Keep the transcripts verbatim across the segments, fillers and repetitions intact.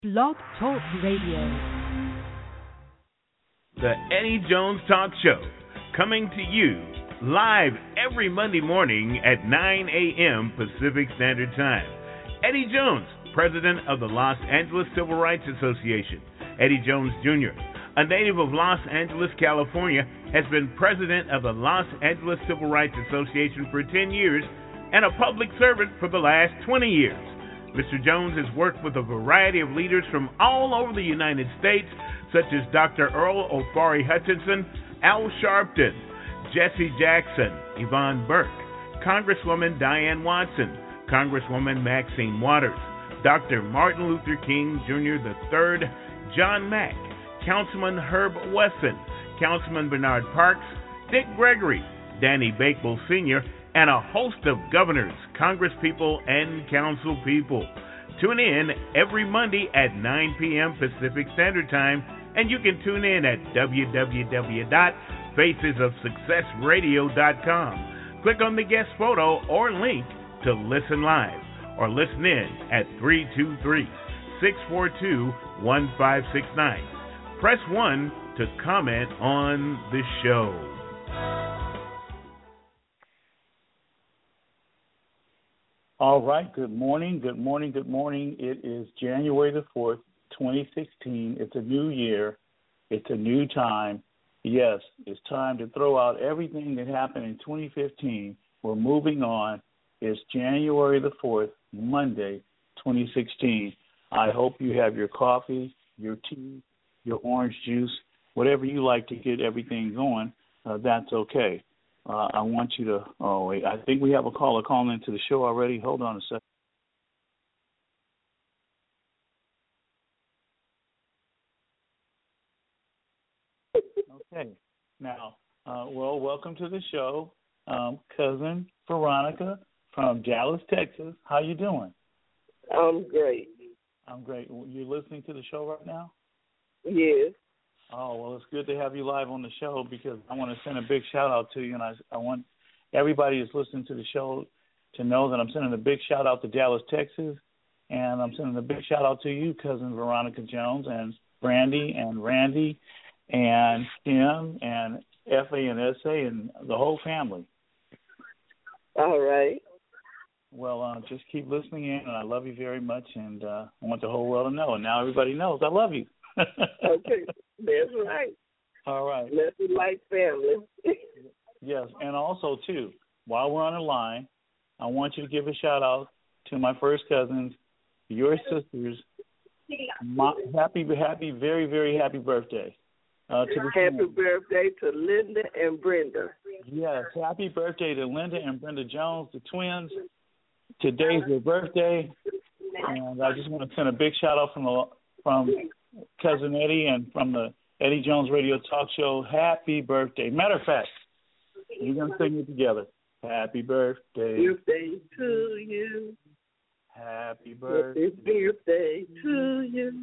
Blog Talk Radio. The Eddie Jones Talk Show, coming to you live every Monday morning at nine a.m. Pacific Standard Time. Eddie Jones, president of the Los Angeles Civil Rights Association. Eddie Jones Junior, a native of Los Angeles, California, has been president of the Los Angeles Civil Rights Association for ten years and a public servant for the last twenty years. Mister Jones has worked with a variety of leaders from all over the United States, such as Doctor Earl Ofari Hutchinson, Al Sharpton, Jesse Jackson, Yvonne Burke, Congresswoman Diane Watson, Congresswoman Maxine Waters, Doctor Martin Luther King Junior the third, John Mack, Councilman Herb Wesson, Councilman Bernard Parks, Dick Gregory, Danny Bakewell Senior, and a host of governors, congresspeople, and council people. Tune in every Monday at nine p.m. Pacific Standard Time, and you can tune in at w w w dot faces of success radio dot com. Click on the guest photo or link to listen live, or listen in at three two three, six four two, one five six nine. Press one to comment on the show. All right, good morning, good morning, good morning. It is January the fourth, twenty sixteen. It's a new year. It's a new time. Yes, it's time to throw out everything that happened in twenty fifteen. We're moving on. It's January the fourth, Monday, twenty sixteen. I hope you have your coffee, your tea, your orange juice, whatever you like to get everything going. Uh, that's okay. Uh, I want you to, oh, wait, I think we have a caller calling into the show already. Hold on a second. Okay. Now, uh, well, welcome to the show, um, cousin Veronica from Dallas, Texas. How you doing? I'm great. I'm great. You're listening to the show right now? Yes. Oh, well, it's good to have you live on the show, because I want to send a big shout-out to you, and I, I want everybody who's listening to the show to know that I'm sending a big shout-out to Dallas, Texas, and I'm sending a big shout-out to you, cousin Veronica Jones, and Brandy and Randy and Tim and F A and S A and the whole family. All right. Well, uh, just keep listening in, and I love you very much, and uh, I want the whole world to know, and now everybody knows I love you. Okay, that's right. All right. Let's be like family. Yes, and also, too, while we're on the line, I want you to give a shout-out to my first cousins, your sisters. My, happy, happy, very, very happy birthday. Uh, to the happy family. birthday to Linda and Brenda. Yes, happy birthday to Linda and Brenda Jones, the twins. Today's their birthday, and I just want to send a big shout-out from the, from Cousin Eddie and from the Eddie Jones Radio Talk Show. Happy birthday. Matter of fact, you're going to sing it together. Happy birthday. Birthday to you. Happy birthday. Happy birthday to you.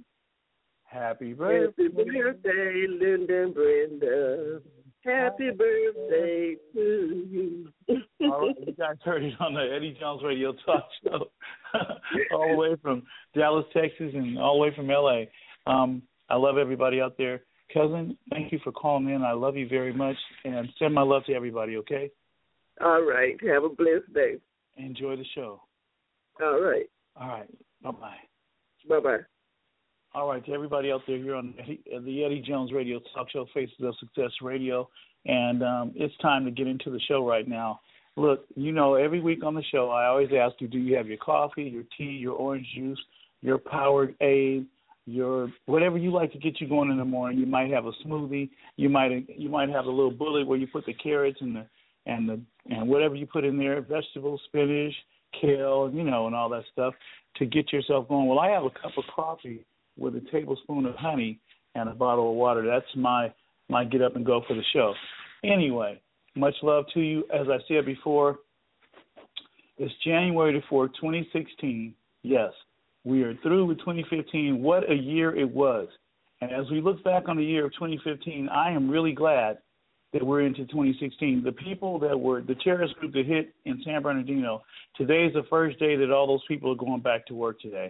Happy birthday. Happy birthday, Linda and Brenda. Happy birthday to you. All right, you guys heard it on the Eddie Jones Radio Talk Show, all the way from Dallas, Texas, and all the way from L A. Um, I love everybody out there. Cousin, thank you for calling in. I love you very much, and send my love to everybody, okay? All right. Have a blessed day. Enjoy the show. All right. All right. Bye-bye. Bye-bye. All right, to everybody out there here on the Eddie Jones Radio Talk Show, Faces of Success Radio, and um, it's time to get into the show right now. Look, you know, every week on the show, I always ask you, do you have your coffee, your tea, your orange juice, your Powerade, your whatever you like to get you going in the morning? You might have a smoothie. You might you might have a little bullet where you put the carrots and the and the and whatever you put in there, vegetables, spinach, kale, you know, and all that stuff to get yourself going. Well, I have a cup of coffee with a tablespoon of honey and a bottle of water. That's my, my get up and go for the show. Anyway, much love to you. As I said before, it's January the fourth, twenty sixteen. Yes, we are through with twenty fifteen. What a year it was. And as we look back on the year of twenty fifteen, I am really glad that we're into twenty sixteen. The people that were, the terrorist group that hit in San Bernardino, today is the first day that all those people are going back to work today.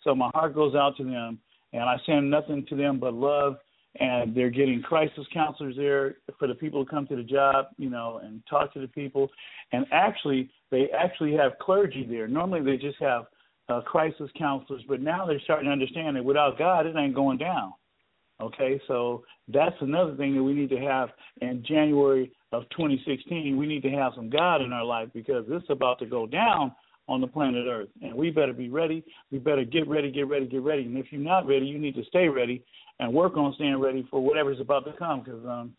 So my heart goes out to them, and I send nothing to them but love. And they're getting crisis counselors there for the people who come to the job, you know, and talk to the people. And actually, they actually have clergy there. Normally they just have uh, crisis counselors, but now they're starting to understand that without God, it ain't going down. Okay, so that's another thing that we need to have in January of twenty sixteen. We need to have some God in our life because this is about to go down on the planet Earth, and we better be ready. We better get ready, get ready, get ready. And if you're not ready, you need to stay ready and work on staying ready for whatever's about to come because, um,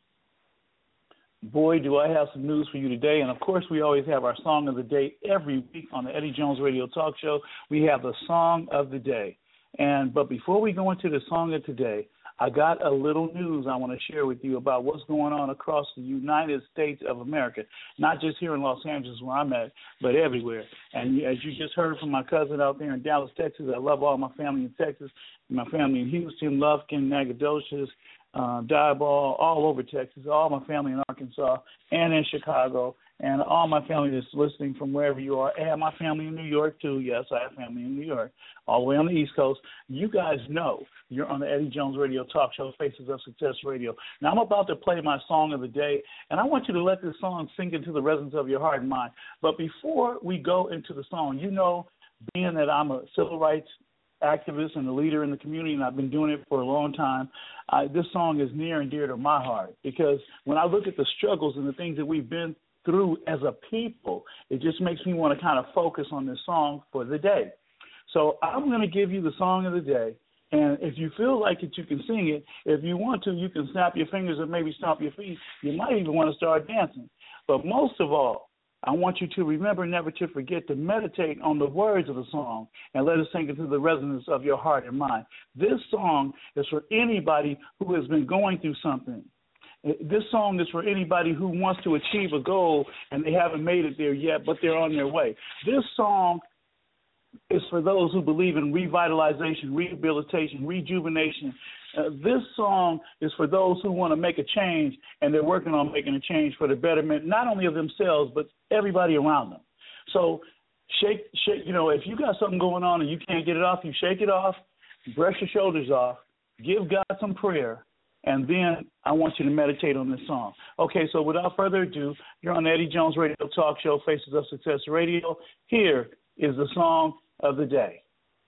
boy, do I have some news for you today. And, of course, we always have our Song of the Day every week on the Eddie Jones Radio Talk Show. We have the Song of the Day. And But before we go into the Song of today, I got a little news I want to share with you about what's going on across the United States of America, not just here in Los Angeles where I'm at, but everywhere. And as you just heard from my cousin out there in Dallas, Texas, I love all my family in Texas, my family in Houston, Lufkin, Nacogdoches, uh, Diboll, all over Texas, all my family in Arkansas and in Chicago, and all my family that's listening from wherever you are, and my family in New York, too. Yes, I have family in New York, all the way on the East Coast. You guys know you're on the Eddie Jones Radio Talk Show, Faces of Success Radio. Now, I'm about to play my song of the day, and I want you to let this song sink into the resonance of your heart and mind. But before we go into the song, you know, being that I'm a civil rights activist and a leader in the community, and I've been doing it for a long time, uh, this song is near and dear to my heart because when I look at the struggles and the things that we've been through as a people, it just makes me want to kind of focus on this song for the day. So I'm going to give you the song of the day, and if you feel like it, you can sing it. If you want to, you can snap your fingers or maybe stomp your feet. You might even want to start dancing. But most of all, I want you to remember never to forget to meditate on the words of the song and let it sink into the resonance of your heart and mind. This song is for anybody who has been going through something. This song is for anybody who wants to achieve a goal and they haven't made it there yet, but they're on their way. This song is for those who believe in revitalization, rehabilitation, rejuvenation. Uh, this song is for those who want to make a change, and they're working on making a change for the betterment, not only of themselves, but everybody around them. So shake, shake. You know, if you got something going on and you can't get it off, you shake it off, brush your shoulders off, give God some prayer, and then I want you to meditate on this song. Okay, so without further ado, you're on the Eddie Jones Radio Talk Show, Faces of Success Radio. Here is the song of the day.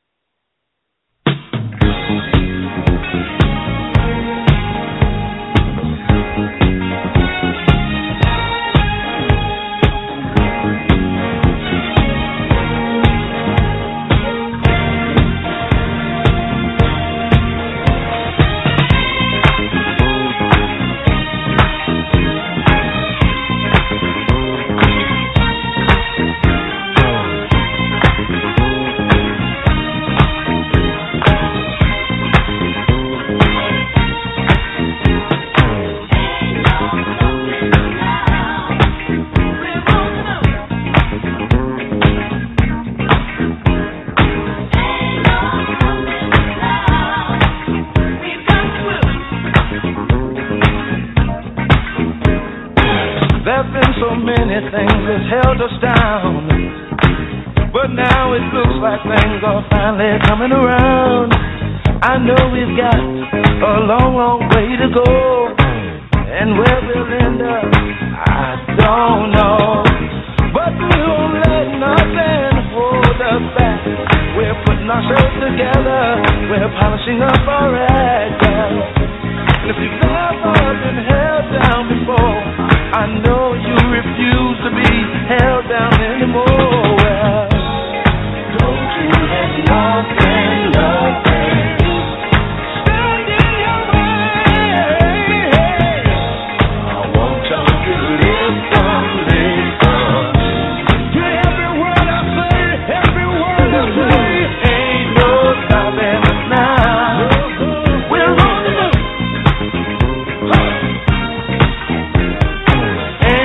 Things that held us down, but now it looks like things are finally coming around. I know we've got a long, long way to go, and where we'll end up, I don't know. But we won't let nothing hold us back. We're putting ourselves together, we're polishing up our act. And if you've never been held down before, I know you refuse to be held down anymore. Well, don't you let nothing, nothing stand in your way. I want you to listen, listen to every word I say, every word I say. Ain't no stopping us now. We're on the move.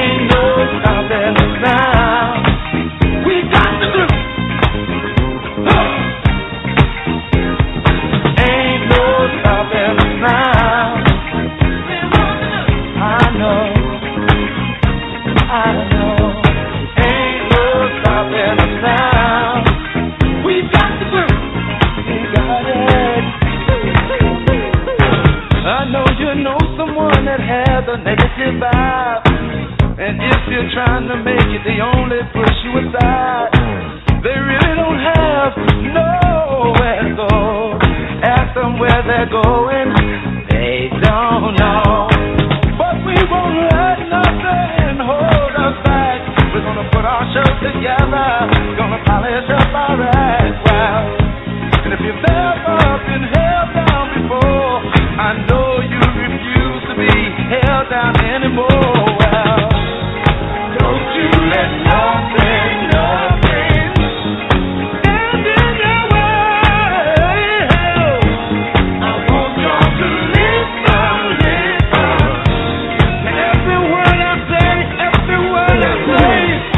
survive. And if you're trying to make it, they only push you aside. They really don't have nowhere to go. Ask them where they're going, they don't know. But we won't let nothing hold us back. We're gonna put our show together, gonna polish up our act. Well, and if you've never been held down before, I know you refuse to be held down anymore. Well, don't you let nothing, nothing stand in your way. I want y'all to listen, listen. Every word I say, every word I say.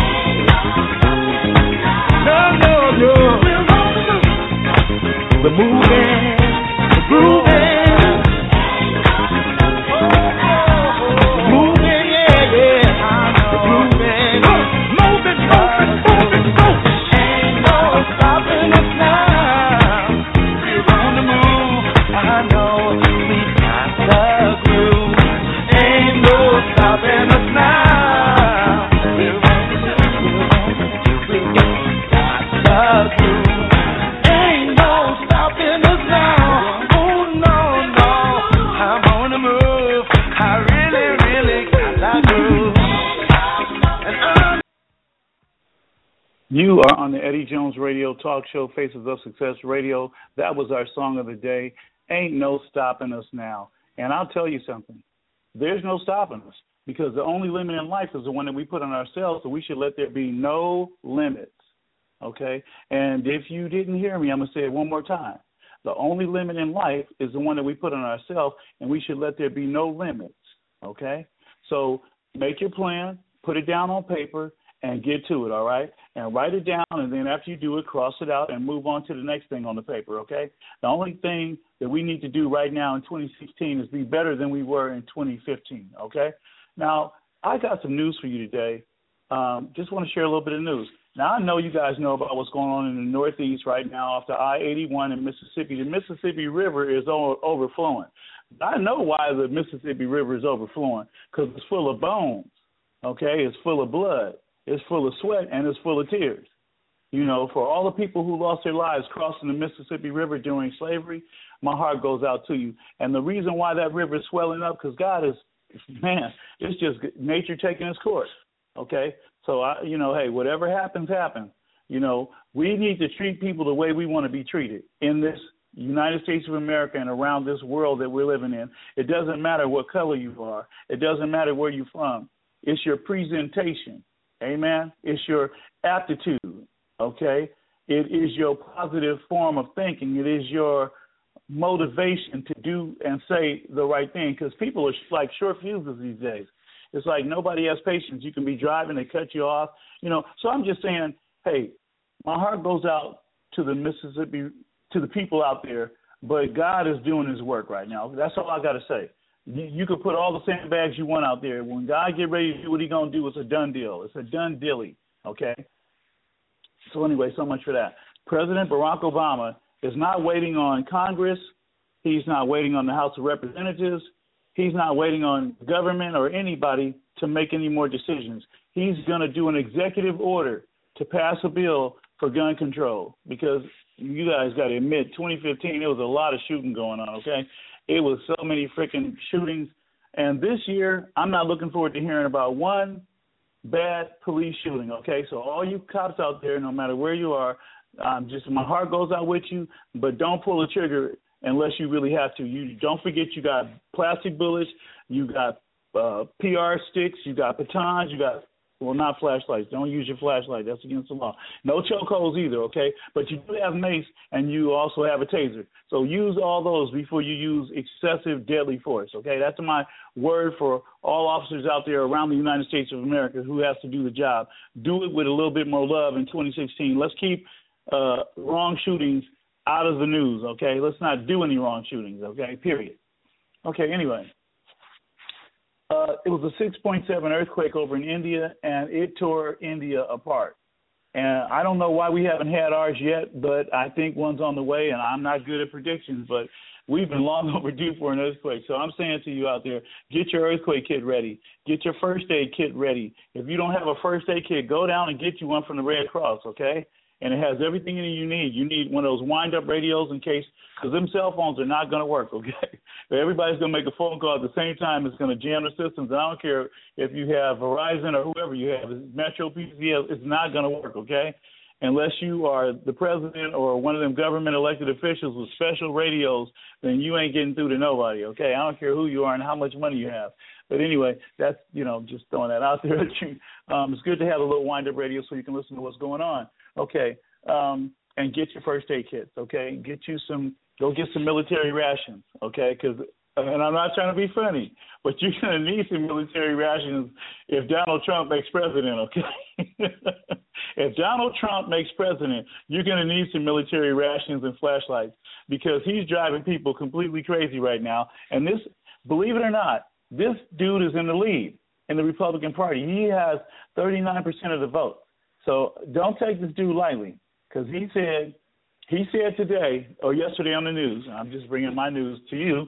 No, no, no. We're moving, we're grooving. You are on the Eddie Jones Radio Talk Show, Faces of Success Radio. That was our song of the day, Ain't No Stopping Us Now. And I'll tell you something. There's no stopping us, because the only limit in life is the one that we put on ourselves, so we should let there be no limits, okay? And if you didn't hear me, I'm going to say it one more time. The only limit in life is the one that we put on ourselves, and we should let there be no limits, okay? So make your plan, put it down on paper, and get to it, all right? And write it down, and then after you do it, cross it out and move on to the next thing on the paper, okay? The only thing that we need to do right now in twenty sixteen is be better than we were in twenty fifteen, okay? Now, I got some news for you today. Um, just want to share a little bit of news. Now, I know you guys know about what's going on in the Northeast right now off the I eighty-one in Mississippi. The Mississippi River is o- overflowing. I know why the Mississippi River is overflowing, because it's full of bones, okay? It's full of blood. It's full of sweat, and it's full of tears. You know, for all the people who lost their lives crossing the Mississippi River during slavery, my heart goes out to you. And the reason why that river is swelling up, because God is, man, it's just nature taking its course, okay? So, I, you know, hey, whatever happens, happens. You know, we need to treat people the way we want to be treated in this United States of America and around this world that we're living in. It doesn't matter what color you are. It doesn't matter where you're from. It's your presentation. Amen. It's your aptitude, okay? It is your positive form of thinking. It is your motivation to do and say the right thing, because people are like short fuses these days. It's like nobody has patience. You can be driving, they cut you off, you know. So I'm just saying, hey, my heart goes out to the Mississippi, to the people out there, but God is doing his work right now. That's all I got to say. You, you can put all the sandbags you want out there. When God get ready to do what he's going to do, it's a done deal. It's a done dilly, okay? So anyway, so much for that. President Barack Obama is not waiting on Congress. He's not waiting on the House of Representatives. He's not waiting on government or anybody to make any more decisions. He's going to do an executive order to pass a bill for gun control, because you guys got to admit, twenty fifteen, there was a lot of shooting going on, okay? It was so many freaking shootings. And this year, I'm not looking forward to hearing about one bad police shooting, okay? So all you cops out there, no matter where you are, um, just my heart goes out with you, but don't pull the trigger unless you really have to. You don't forget you got plastic bullets, you got uh, P R sticks, you got batons, you got, well, not flashlights. Don't use your flashlight. That's against the law. No chokeholds either, okay? But you do have mace, and you also have a taser. So use all those before you use excessive deadly force, okay? That's my word for all officers out there around the United States of America who has to do the job. Do it with a little bit more love in twenty sixteen. Let's keep uh, wrong shootings out of the news, okay? Let's not do any wrong shootings, okay, period. Okay, anyway. Uh, it was a six point seven earthquake over in India, and it tore India apart. And I don't know why we haven't had ours yet, but I think one's on the way, and I'm not good at predictions, but we've been long overdue for an earthquake. So I'm saying to you out there, get your earthquake kit ready. Get your first aid kit ready. If you don't have a first aid kit, go down and get you one from the Red Cross, okay? And it has everything you need. You need one of those wind-up radios in case, because them cell phones are not going to work, okay? But everybody's going to make a phone call at the same time. It's going to jam the systems. I don't care if you have Verizon or whoever you have. Metro, P C S, it's not going to work, okay? Unless you are the president or one of them government elected officials with special radios, then you ain't getting through to nobody, okay? I don't care who you are and how much money you have. But anyway, that's, you know, just throwing that out there at you. Um, it's good to have a little wind-up radio so you can listen to what's going on. Okay, um, and get your first aid kits, okay? Get you some, go get some military rations, okay? Because, and I'm not trying to be funny, but you're going to need some military rations if Donald Trump makes president, okay? If Donald Trump makes president, you're going to need some military rations and flashlights because he's driving people completely crazy right now. And this, believe it or not, this dude is in the lead in the Republican Party. He has thirty-nine percent of the vote. So don't take this dude lightly because he said he said today or yesterday on the news, I'm just bringing my news to you,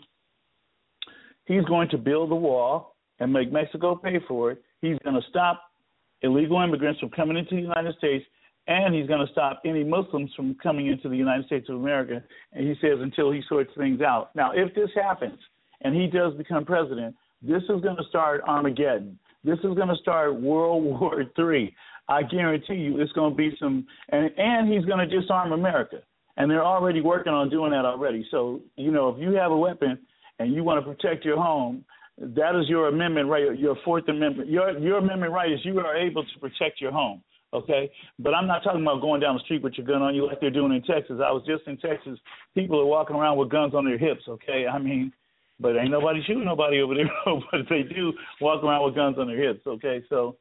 he's going to build the wall and make Mexico pay for it. He's going to stop illegal immigrants from coming into the United States, and he's going to stop any Muslims from coming into the United States of America, and he says until he sorts things out. Now, if this happens and he does become president, this is going to start Armageddon. This is going to start World War Three. I guarantee you it's going to be some, and, and he's going to disarm America. And they're already working on doing that already. So, you know, if you have a weapon and you want to protect your home, that is your amendment right, your Fourth Amendment. Your, your amendment right is you are able to protect your home, okay? But I'm not talking about going down the street with your gun on you like they're doing in Texas. I was just in Texas. People are walking around with guns on their hips, okay? I mean, but ain't nobody shooting nobody over there, but they do walk around with guns on their hips, okay? So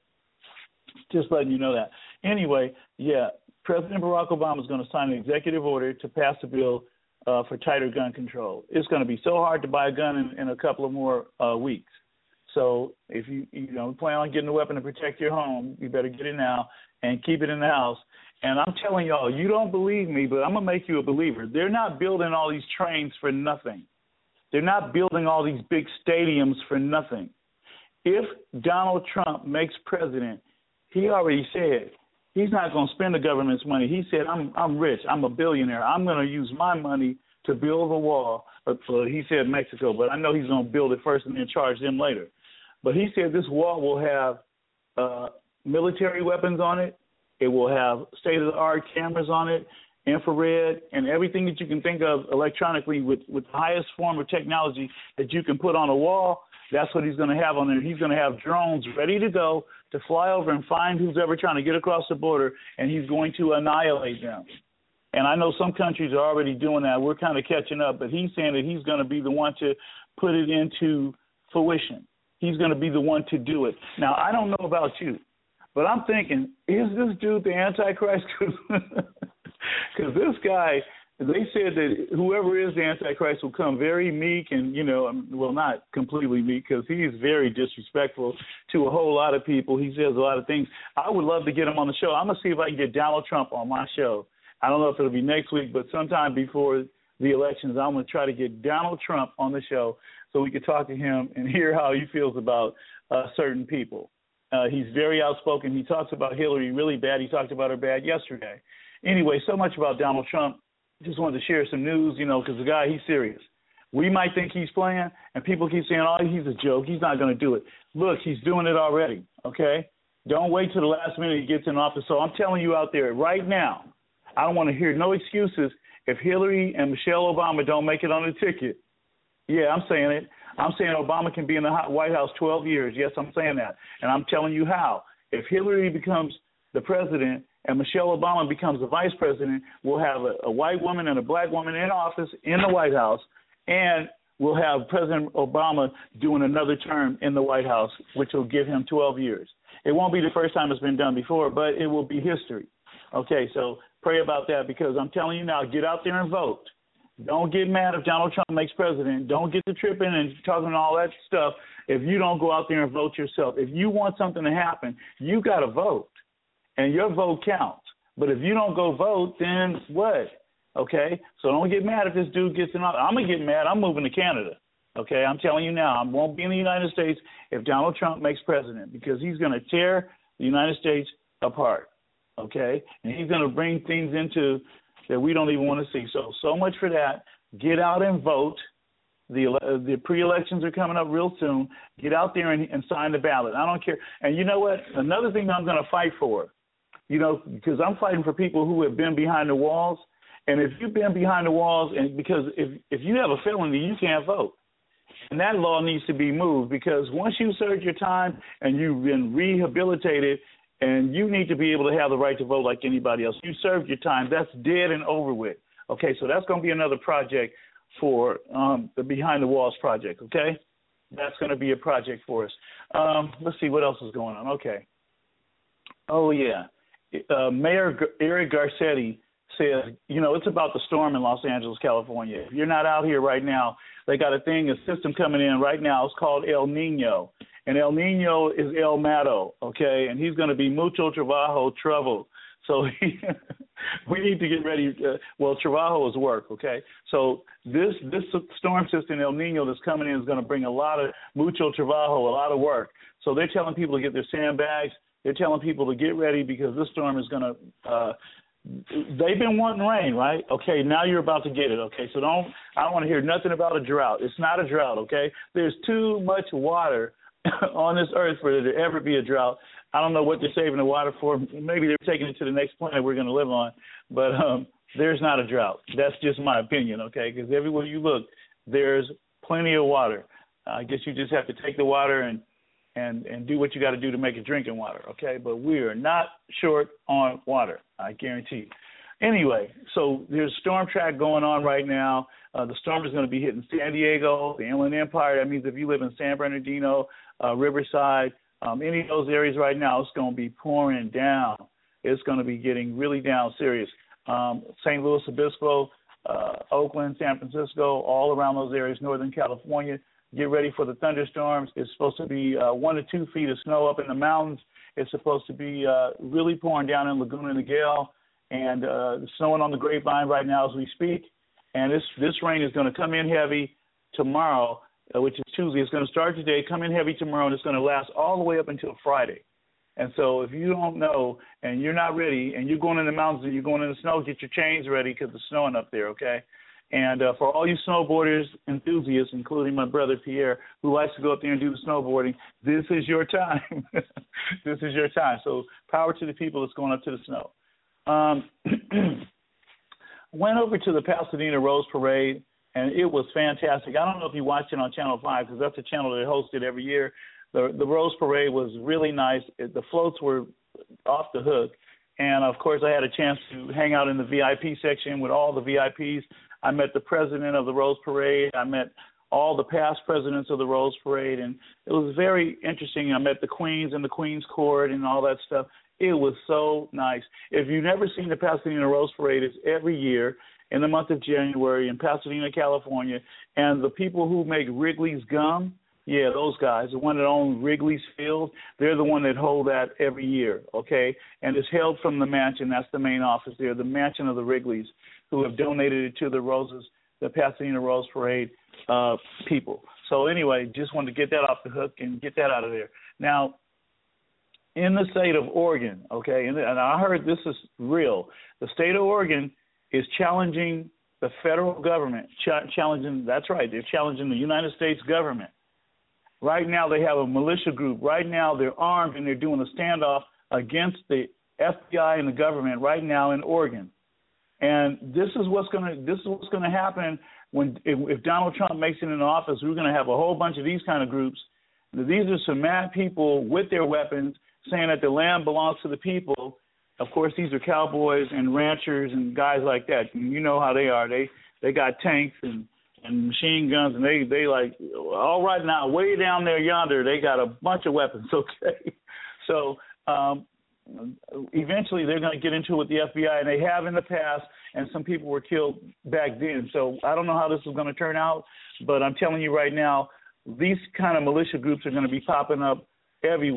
just letting you know that. Anyway, yeah, President Barack Obama is going to sign an executive order to pass a bill uh, for tighter gun control. It's going to be so hard to buy a gun in, in a couple of more uh, weeks. So if you you know plan on getting a weapon to protect your home, you better get it now and keep it in the house. And I'm telling y'all, you don't believe me, but I'm going to make you a believer. They're not building all these trains for nothing. They're not building all these big stadiums for nothing. If Donald Trump makes president, he already said he's not going to spend the government's money. He said, I'm I'm rich. I'm a billionaire. I'm going to use my money to build a wall. But, uh, he said Mexico, but I know he's going to build it first and then charge them later. But he said this wall will have uh, military weapons on it. It will have state-of-the-art cameras on it, infrared, and everything that you can think of electronically with, with the highest form of technology that you can put on a wall. That's what he's going to have on there. He's going to have drones ready to go to fly over and find who's ever trying to get across the border, and he's going to annihilate them. And I know some countries are already doing that. We're kind of catching up, but he's saying that he's going to be the one to put it into fruition. He's going to be the one to do it. Now, I don't know about you, but I'm thinking, is this dude the Antichrist? Because this guy, they said that whoever is the Antichrist will come very meek and, you know, well, not completely meek because he is very disrespectful to a whole lot of people. He says a lot of things. I would love to get him on the show. I'm going to see if I can get Donald Trump on my show. I don't know if it'll be next week, but sometime before the elections, I'm going to try to get Donald Trump on the show so we can talk to him and hear how he feels about uh, certain people. Uh, he's very outspoken. He talks about Hillary really bad. He talked about her bad yesterday. Anyway, so much about Donald Trump. Just wanted to share some news, you know, because the guy, he's serious. We might think he's playing, and people keep saying, oh, he's a joke. He's not going to do it. Look, he's doing it already, okay? Don't wait till the last minute he gets in office. So I'm telling you out there right now, I don't want to hear no excuses if Hillary and Michelle Obama don't make it on the ticket. Yeah, I'm saying it. I'm saying Obama can be in the White House twelve years. Yes, I'm saying that. And I'm telling you how. If Hillary becomes the president and Michelle Obama becomes the vice president, we'll have a, a white woman and a black woman in office in the White House, and we'll have President Obama doing another term in the White House, which will give him twelve years. It won't be the first time it's been done before, but it will be history. Okay, so pray about that because I'm telling you now, get out there and vote. Don't get mad if Donald Trump makes president. Don't get to tripping and talking all that stuff if you don't go out there and vote yourself. If you want something to happen, you got to vote, and your vote counts. But if you don't go vote, then what? Okay? So don't get mad if this dude gets in office. I'm going to get mad. I'm moving to Canada. Okay? I'm telling you now, I won't be in the United States if Donald Trump makes president, because he's going to tear the United States apart. Okay? And he's going to bring things into that we don't even want to see. So, so much for that. Get out and vote. The uh, the pre-elections are coming up real soon. Get out there and, and sign the ballot. I don't care. And you know what? Another thing I'm going to fight for, you know, because I'm fighting for people who have been behind the walls. And if you've been behind the walls, and because if, if you have a felony, you can't vote. And that law needs to be moved, because once you serve your time and you've been rehabilitated, and you need to be able to have the right to vote like anybody else. You served your time. That's dead and over with. Okay, so that's going to be another project for um, the Behind the Walls project, okay? That's going to be a project for us. Um, let's see what else is going on. Okay. Oh, yeah. Uh, Mayor Eric Garcetti says, you know, it's about the storm in Los Angeles, California. If you're not out here right now, they got a thing, a system coming in right now. It's called El Nino. And El Nino is El Mato, okay? And he's going to be mucho trabajo, trouble. So he, we need to get ready. Uh, well, trabajo is work, okay? So this this storm system, El Nino, that's coming in is going to bring a lot of mucho trabajo, a lot of work. So they're telling people to get their sandbags. They're telling people to get ready, because this storm is going to uh, they've been wanting rain, right? Okay, now you're about to get it, okay? So don't I don't want to hear nothing about a drought. It's not a drought, okay? There's too much water on this earth for there to ever be a drought. I don't know what they're saving the water for. Maybe they're taking it to the next planet we're going to live on. But um, there's not a drought. That's just my opinion, okay? Because everywhere you look, there's plenty of water. I guess you just have to take the water and and, and do what you got to do to make it drinking water, okay? But we are not short on water, I guarantee. Anyway, so there's storm track going on right now. Uh, the storm is going to be hitting San Diego, the Inland Empire. That means if you live in San Bernardino, uh, Riverside, um, any of those areas right now, it's going to be pouring down. It's going to be getting really down serious. Um, Saint Louis Obispo, uh, Oakland, San Francisco, all around those areas, Northern California. Get ready for the thunderstorms. It's supposed to be uh, one to two feet of snow up in the mountains. It's supposed to be uh, really pouring down in Laguna Niguel, and uh, snowing on the Grapevine right now as we speak. And this this rain is going to come in heavy tomorrow, uh, which is Tuesday. It's going to start today, come in heavy tomorrow, and it's going to last all the way up until Friday. And so if you don't know and you're not ready and you're going in the mountains and you're going in the snow, get your chains ready because it's snowing up there, okay? And uh, for all you snowboarders, enthusiasts, including my brother Pierre, who likes to go up there and do the snowboarding, this is your time. This is your time. So power to the people that's going up to the snow. Um, went over to the Pasadena Rose Parade, and it was fantastic. I don't know if you watched it on Channel five, because that's a channel that hosts it every year. The, the Rose Parade was really nice. It, the floats were off the hook. And, of course, I had a chance to hang out in the V I P section with all the V I Ps. I met the president of the Rose Parade. I met all the past presidents of the Rose Parade, and it was very interesting. I met the Queens and the Queens Court and all that stuff. It was so nice. If you've never seen the Pasadena Rose Parade, it's every year in the month of January in Pasadena, California. And the people who make Wrigley's gum, yeah, those guys, the one that owns Wrigley's Field, they're the one that hold that every year, okay? And it's held from the mansion. That's the main office there, the mansion of the Wrigleys, who have donated it to the Roses, the Pasadena Rose Parade uh, people. So anyway, just wanted to get that off the hook and get that out of there. Now, in the state of Oregon, okay, and, and I heard this is real, the state of Oregon is challenging the federal government, ch- challenging, that's right, they're challenging the United States government. Right now they have a militia group. Right now they're armed and they're doing a standoff against the F B I and the government right now in Oregon. And this is what's going to this is what's going to happen when if, if Donald Trump makes it in office. We're going to have a whole bunch of these kind of groups. These are some mad people with their weapons saying that the land belongs to the people. Of course, these are cowboys and ranchers and guys like that. And you know how they are. They they got tanks and, and machine guns, and they, they like, all right now, way down there yonder, they got a bunch of weapons, okay? So um, eventually they're going to get into it with the F B I, and they have in the past, and some people were killed back then. So I don't know how this is going to turn out, but I'm telling you right now, these kind of militia groups are going to be popping up everywhere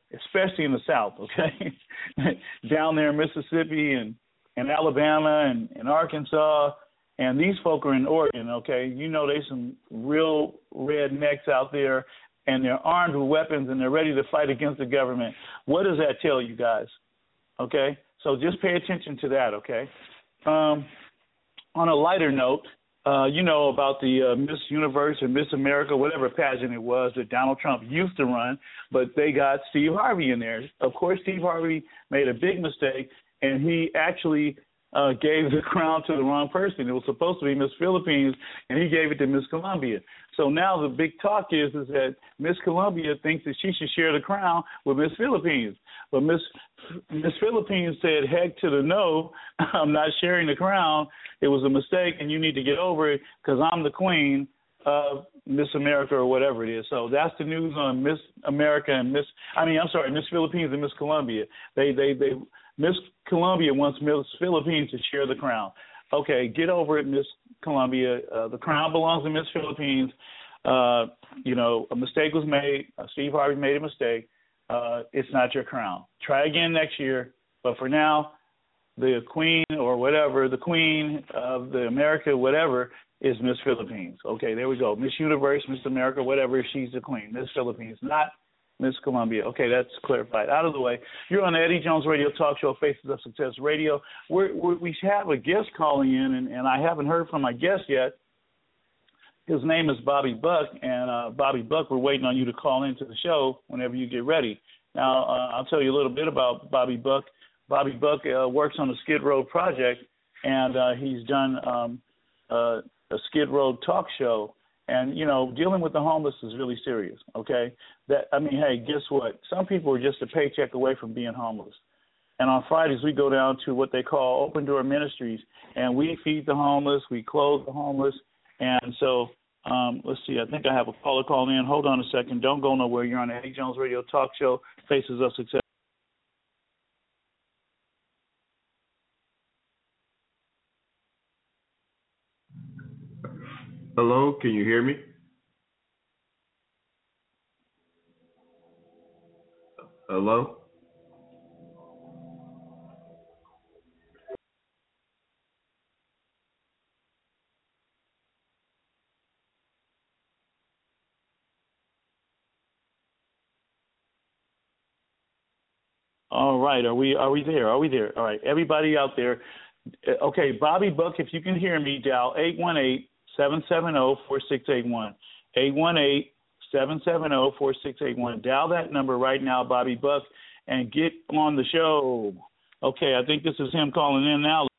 especially in the South, okay? Down there in Mississippi and, and Alabama and, and Arkansas, and these folk are in Oregon, okay? You know there's some real rednecks out there, and they're armed with weapons, and they're ready to fight against the government. What does that tell you guys, okay? So just pay attention to that, okay? Um, on a lighter note, uh, you know about the uh, Miss Universe or Miss America, whatever pageant it was that Donald Trump used to run, but they got Steve Harvey in there. Of course, Steve Harvey made a big mistake, and he actually uh, gave the crown to the wrong person. It was supposed to be Miss Philippines, and he gave it to Miss Colombia. So now the big talk is is that Miss Colombia thinks that she should share the crown with Miss Philippines. But Miss Miss Philippines said, heck to the no, I'm not sharing the crown. It was a mistake, and you need to get over it because I'm the queen of Miss America or whatever it is. So that's the news on Miss America and Miss, I mean, I'm sorry, Miss Philippines and Miss Colombia. They, they, they, Miss Colombia wants Miss Philippines to share the crown. Okay, get over it, Miss Colombia. Uh, the crown belongs to Miss Philippines. Uh, you know, a mistake was made. Uh, Steve Harvey made a mistake. Uh, it's not your crown. Try again next year. But for now, the queen or whatever, the queen of the America, whatever, is Miss Philippines. Okay, there we go. Miss Universe, Miss America, whatever, she's the queen. Miss Philippines, not Miss Colombia. Okay, that's clarified. Out of the way. You're on the Eddie Jones Radio Talk Show, Faces of Success Radio. We're, we're, we have a guest calling in, and, and I haven't heard from my guest yet. His name is Bobby Buck, and uh, Bobby Buck, we're waiting on you to call into the show whenever you get ready. Now, uh, I'll tell you a little bit about Bobby Buck. Bobby Buck uh, works on the Skid Row project, and uh, he's done um, uh, a Skid Row talk show. And, you know, dealing with the homeless is really serious, okay? That I mean, hey, guess what? Some people are just a paycheck away from being homeless. And on Fridays, we go down to what they call Open Door Ministries, and we feed the homeless, we clothe the homeless. And so, um, let's see, I think I have a caller calling in. Hold on a second. Don't go nowhere. You're on the Eddie Jones Radio Talk Show, Faces of Success. Hello, can you hear me? Hello? All right, are we are we there? Are we there? All right, everybody out there. Okay, Bobby Buck, if you can hear me, dial eight one eight, seven seven zero, four six eight one. eight one eight, seven seven zero, four six eight one. Dial that number right now, Bobby Buck, and get on the show. Okay, I think this is him calling in now.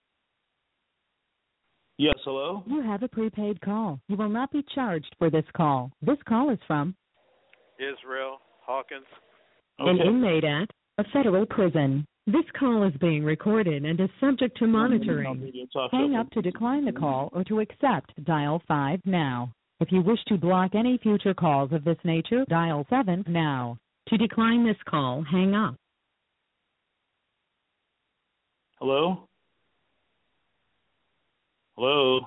Yes, hello? You have a prepaid call. You will not be charged for this call. This call is from Israel Hawkins. Okay. an inmate at a federal prison. This call is being recorded and is subject to monitoring. Hang up to decline the call or to accept, dial five now. If you wish to block any future calls of this nature, dial seven now. To decline this call, hang up. Hello? Hello?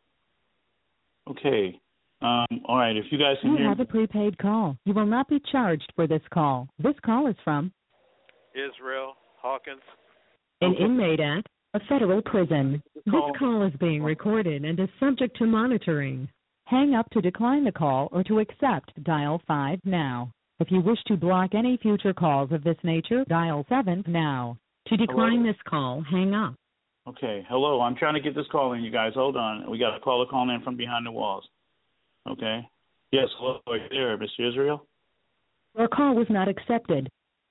Okay. Um, all right, if you guys can You hear have a prepaid call. You will not be charged for this call. This call is from Israel Hawkins. an Okay. inmate at a federal prison. This Call. call is being recorded and is subject to monitoring. Hang up to decline the call or to accept, dial five now. If you wish to block any future calls of this nature, dial seven now. To decline Hello? this call, hang up. Okay, hello. I'm trying to get this call in, you guys. Hold on. We got a caller calling in from behind the walls. Okay. Yes, hello. Are you there, Mister Israel? Your call was not accepted.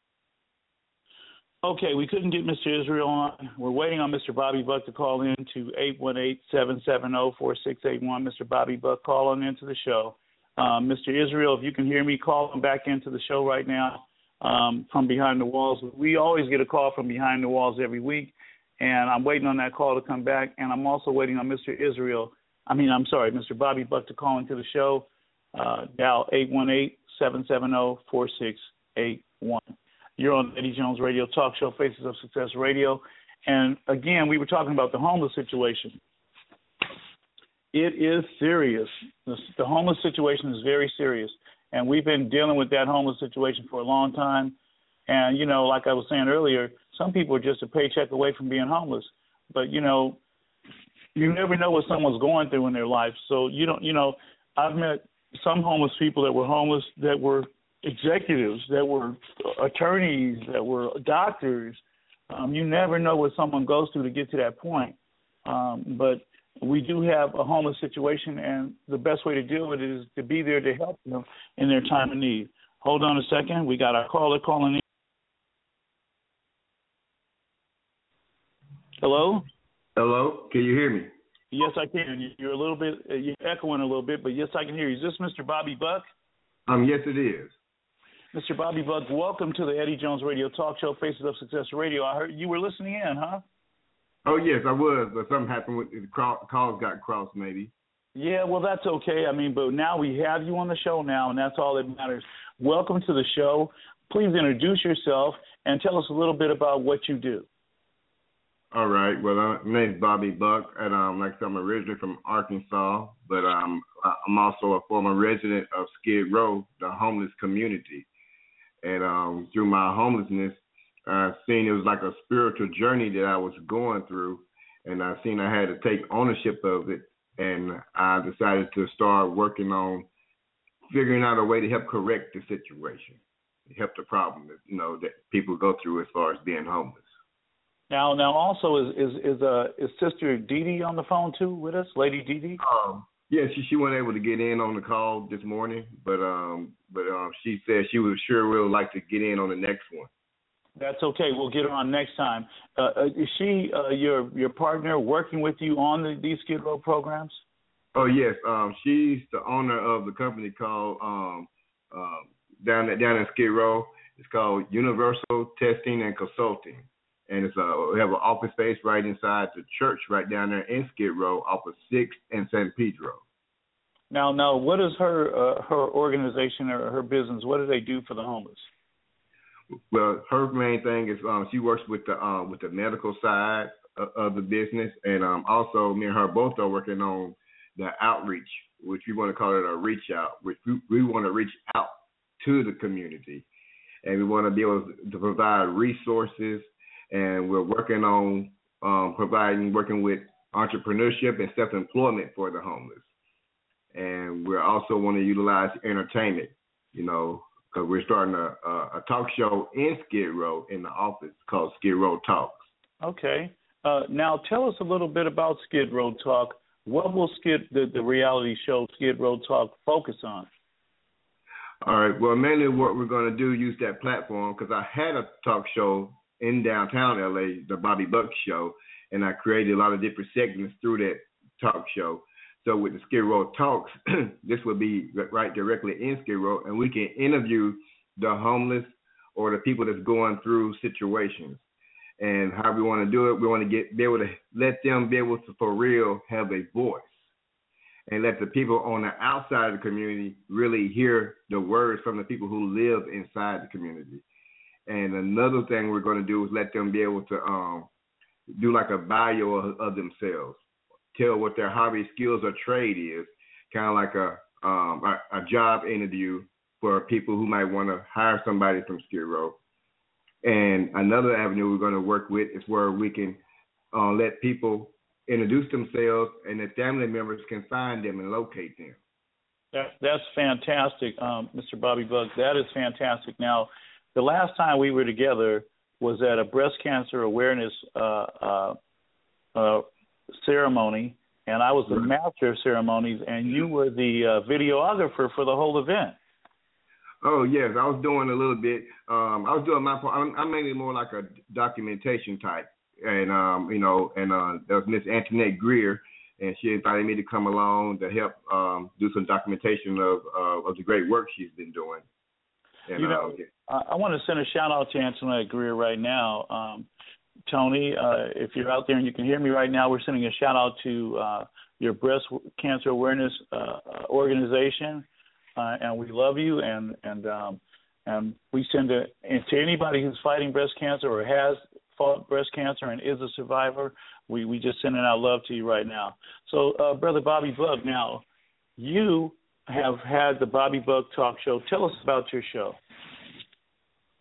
Okay, we couldn't get Mister Israel on. We're waiting on Mister Bobby Buck to call in to eight one eight, seven seven zero, four six eight one. Mister Bobby Buck, call on into the show. Um, Mister Israel, if you can hear me, call him back into the show right now um, from behind the walls. We always get a call from behind the walls every week, and I'm waiting on that call to come back. And I'm also waiting on Mister Israel. I mean, I'm sorry, Mister Bobby Buck to call into the show. Uh, dial eight one eight, seven seven zero, four six eight one. You're on Eddie Jones Radio Talk Show, Faces of Success Radio. And, again, we were talking about the homeless situation. It is serious. The, the homeless situation is very serious. And we've been dealing with that homeless situation for a long time. And, you know, like I was saying earlier, some people are just a paycheck away from being homeless. But, you know, you never know what someone's going through in their life. So you don't, you know, I've met some homeless people that were homeless that were executives, that were attorneys, that were doctors. Um, you never know what someone goes through to get to that point. Um, but we do have a homeless situation, and the best way to deal with it is to be there to help them in their time of need. Hold on a second. We got our caller calling in. Hello? Hello? Can you hear me? Yes, I can. You're a little bit, you're echoing a little bit, but yes, I can hear you. Is this Mister Bobby Buck? Um, yes, it is. Mister Bobby Buck, welcome to the Eddie Jones Radio Talk Show, Faces of Success Radio. I heard you were listening in, huh? Oh, yes, I was, but something happened with the calls got crossed maybe. Yeah, well, that's okay. I mean, but now we have you on the show now, and that's all that matters. Welcome to the show. Please introduce yourself and tell us a little bit about what you do. All right. Well, uh, my name is Bobby Buck, and um, like I said, I'm originally from Arkansas, but um, I'm also a former resident of Skid Row, the homeless community. And um, through my homelessness, I've seen it was like a spiritual journey that I was going through, and I've seen I had to take ownership of it, and I decided to start working on figuring out a way to help correct the situation, help the problem that, you know, that people go through as far as being homeless. Now, now, also is is is uh is Sister Dee Dee on the phone too with us, Lady Dee Dee? Um, yeah, she she wasn't able to get in on the call this morning, but um, but um, she said she would sure will like to get in on the next one. That's okay. We'll get her on next time. Uh, is she uh, your your partner working with you on the, these Skid Row programs? Oh yes, um, she's the owner of the company called um, um, down at, down in Skid Row. It's called Universal Testing and Consulting. And it's a, we have an office space right inside the church right down there in Skid Row off of sixth and San Pedro. Now, now, what is her uh, her organization or her business? What do they do for the homeless? Well, her main thing is um, she works with the um, with the medical side of, of the business, and um, also me and her both are working on the outreach, which we want to call it a reach out, which we, we want to reach out to the community, and we want to be able to provide resources. And we're working on um, providing, working with entrepreneurship and self-employment for the homeless. And we also want to utilize entertainment, you know, because we're starting a, a talk show in Skid Row in the office called Skid Row Talks. Okay. Uh, now tell us a little bit about Skid Row Talk. What will Skid the, the reality show Skid Row Talk focus on? All right. Well, mainly what we're going to do, use that platform, because I had a talk show in downtown L A, the Bobby Buck Show, and I created a lot of different segments through that talk show. So with the Skid Row Talks, this will be right directly in Skid Row, and we can interview the homeless or the people that's going through situations. And how we want to do it, we want to get be able to let them be able to, for real, have a voice, and let the people on the outside of the community really hear the words from the people who live inside the community. And another thing we're going to do is let them be able to um, do like a bio of, of themselves, tell what their hobby, skills, or trade is, kind of like a, um, a a job interview for people who might want to hire somebody from Skid Row. And another avenue we're going to work with is where we can uh, let people introduce themselves and their family members can find them and locate them. That, that's fantastic, um, Mister Bobby Buck. That is fantastic. Now, the last time we were together was at a breast cancer awareness uh, uh, uh, ceremony, and I was the master of ceremonies, and you were the uh, videographer for the whole event. Oh, yes, I was doing a little bit. Um, I was doing my part. I'm, I'm mainly more like a documentation type, and, um, you know, and uh, there was Miss Antoinette Greer, and she invited me to come along to help um, do some documentation of uh, of the great work she's been doing. And, you know, uh, I want to send a shout out to Antoinette Greer right now. Um, Tony, uh, if you're out there and you can hear me right now, we're sending a shout out to uh, your breast cancer awareness uh, organization, uh, and we love you. And and um, and we send it to anybody who's fighting breast cancer or has fought breast cancer and is a survivor. We we just sending out love to you right now. So, uh, Brother Bobby Buck, now you have had the Bobby Buck Talk Show. Tell us about your show.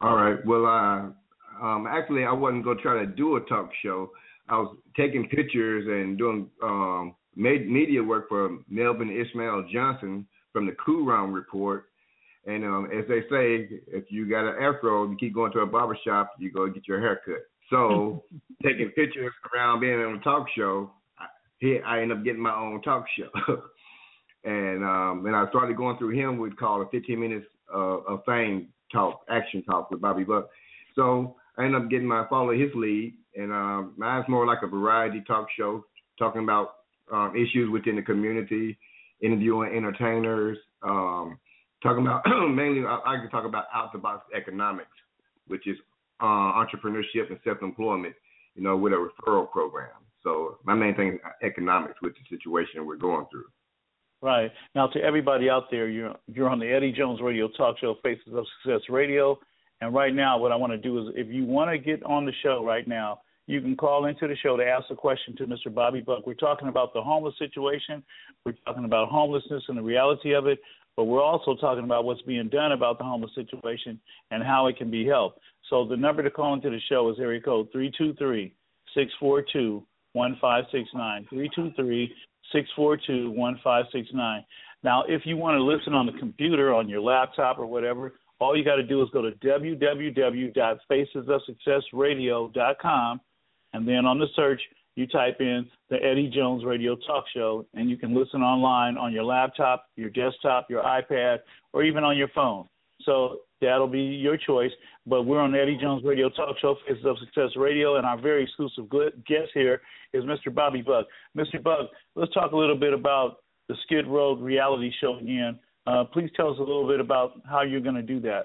All right. Well, uh, um, actually, I wasn't going to try to do a talk show. I was taking pictures and doing um, made media work for Melvin Ishmael Johnson from the Qumran Report. And um, as they say, if you got an afro, you keep going to a barbershop, you go get your hair cut. So taking pictures around being on a talk show, I, here I ended up getting my own talk show. and um, and I started going through him, we'd call it fifteen minutes uh, of fame talk, action talk with Bobby Buck. So I ended up getting my follow his lead, and uh, mine's more like a variety talk show, talking about um, issues within the community, interviewing entertainers, um, talking about mainly I, I can talk about out-the-box economics, which is uh, entrepreneurship and self-employment, you know, with a referral program. So my main thing is economics with the situation we're going through. Right. Now, to everybody out there, you're you're on the Eddie Jones Radio Talk Show, Faces of Success Radio. And right now, what I want to do is, if you want to get on the show right now, you can call into the show to ask a question to Mister Bobby Buck. We're talking about the homeless situation. We're talking about homelessness and the reality of it. But we're also talking about what's being done about the homeless situation and how it can be helped. So the number to call into the show is area code three two three, six four two, one five six nine, three two three, six four two, one five six nine. Now, if you want to listen on the computer, on your laptop or whatever, all you got to do is go to w w w dot faces of success radio dot com, and then on the search, you type in the Eddie Jones Radio Talk Show, and you can listen online on your laptop, your desktop, your iPad, or even on your phone. So that'll be your choice. But we're on the Eddie Jones Radio Talk Show, Faces of Success Radio, and our very exclusive guest here is Mister Bobby Buck. Mister Buck, let's talk a little bit about the Skid Row reality show again. Uh, please tell us a little bit about how you're going to do that.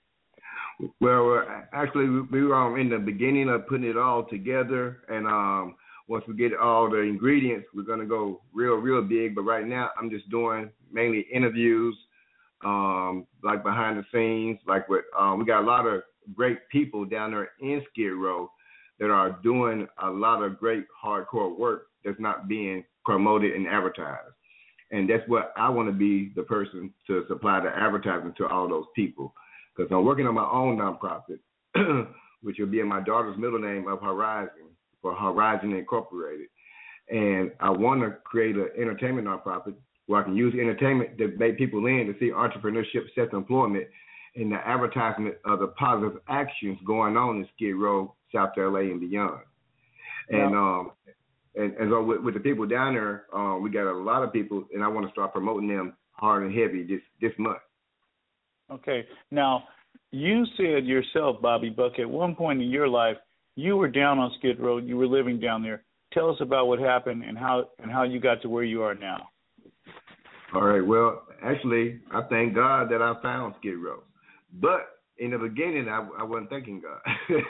Well, actually, we were um, in the beginning of putting it all together, and um, once we get all the ingredients, we're going to go real, real big. But right now, I'm just doing mainly interviews, um, like behind the scenes. Like with, um, we got a lot of great people down there in Skid Row that are doing a lot of great hardcore work that's not being promoted and advertised. And that's what I want to be, the person to supply the advertising to all those people. Because I'm working on my own nonprofit, which will be in my daughter's middle name of Horizon, for Horizon Incorporated. And I want to create an entertainment nonprofit where I can use entertainment to make people in to see entrepreneurship, self-employment, and the advertisement of the positive actions going on in Skid Row, South L A, and beyond. And yeah. um, and, and so with, with the people down there, uh, we got a lot of people, and I want to start promoting them hard and heavy this, this month. Okay. Now, you said yourself, Bobby Buck, at one point in your life, you were down on Skid Row. You were living down there. Tell us about what happened and how and how you got to where you are now. All right. Well, actually, I thank God that I found Skid Row. But in the beginning, I, I wasn't thanking God.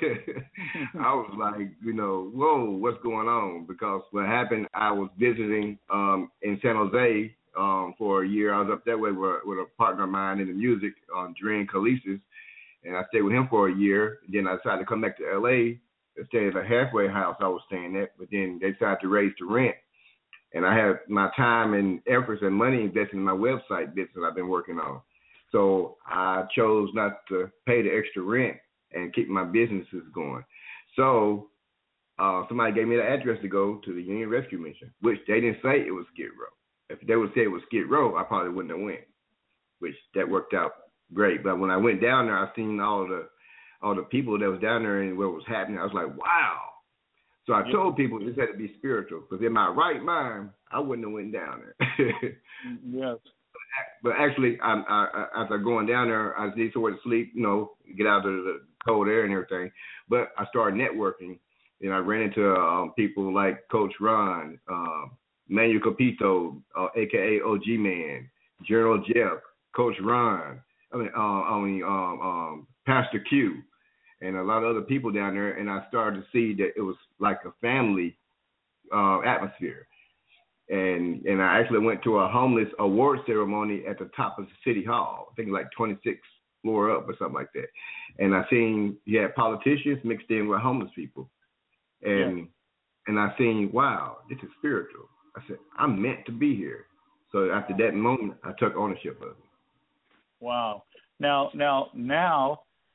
I was like, you know, whoa, what's going on? Because what happened, I was visiting um, in San Jose um, for a year. I was up that way with, with a partner of mine in the music, um, Dream Khaleesi's, and I stayed with him for a year. Then I decided to come back to L A and stay at a halfway house I was staying at, but then they decided to raise the rent. And I had my time and efforts and money invested in my website bits that I've been working on. So I chose not to pay the extra rent and keep my businesses going. So uh, somebody gave me the address to go to the Union Rescue Mission, which they didn't say it was Skid Row. If they would say it was Skid Row, I probably wouldn't have went, which that worked out great. But when I went down there, I seen all the all the people that was down there and what was happening. I was like, wow. So I told people this had to be spiritual, because in my right mind, I wouldn't have went down there. Yes. But actually, I, I, after going down there, I need somewhere to sleep, you know, get out of the cold air and everything. But I started networking, and I ran into um, people like Coach Ron, um, Manuel Capito, uh, a k a. O G Man, General Jeff, Coach Ron, I mean, uh, I mean um, um, Pastor Q, and a lot of other people down there. And I started to see that it was like a family uh, atmosphere. And and I actually went to a homeless award ceremony at the top of the city hall, I think like twenty-sixth floor up or something like that. And I seen you had politicians mixed in with homeless people. And yeah. and I seen, wow, this is spiritual. I said, I'm meant to be here. So after that moment, I took ownership of it. Wow. Now, now, now,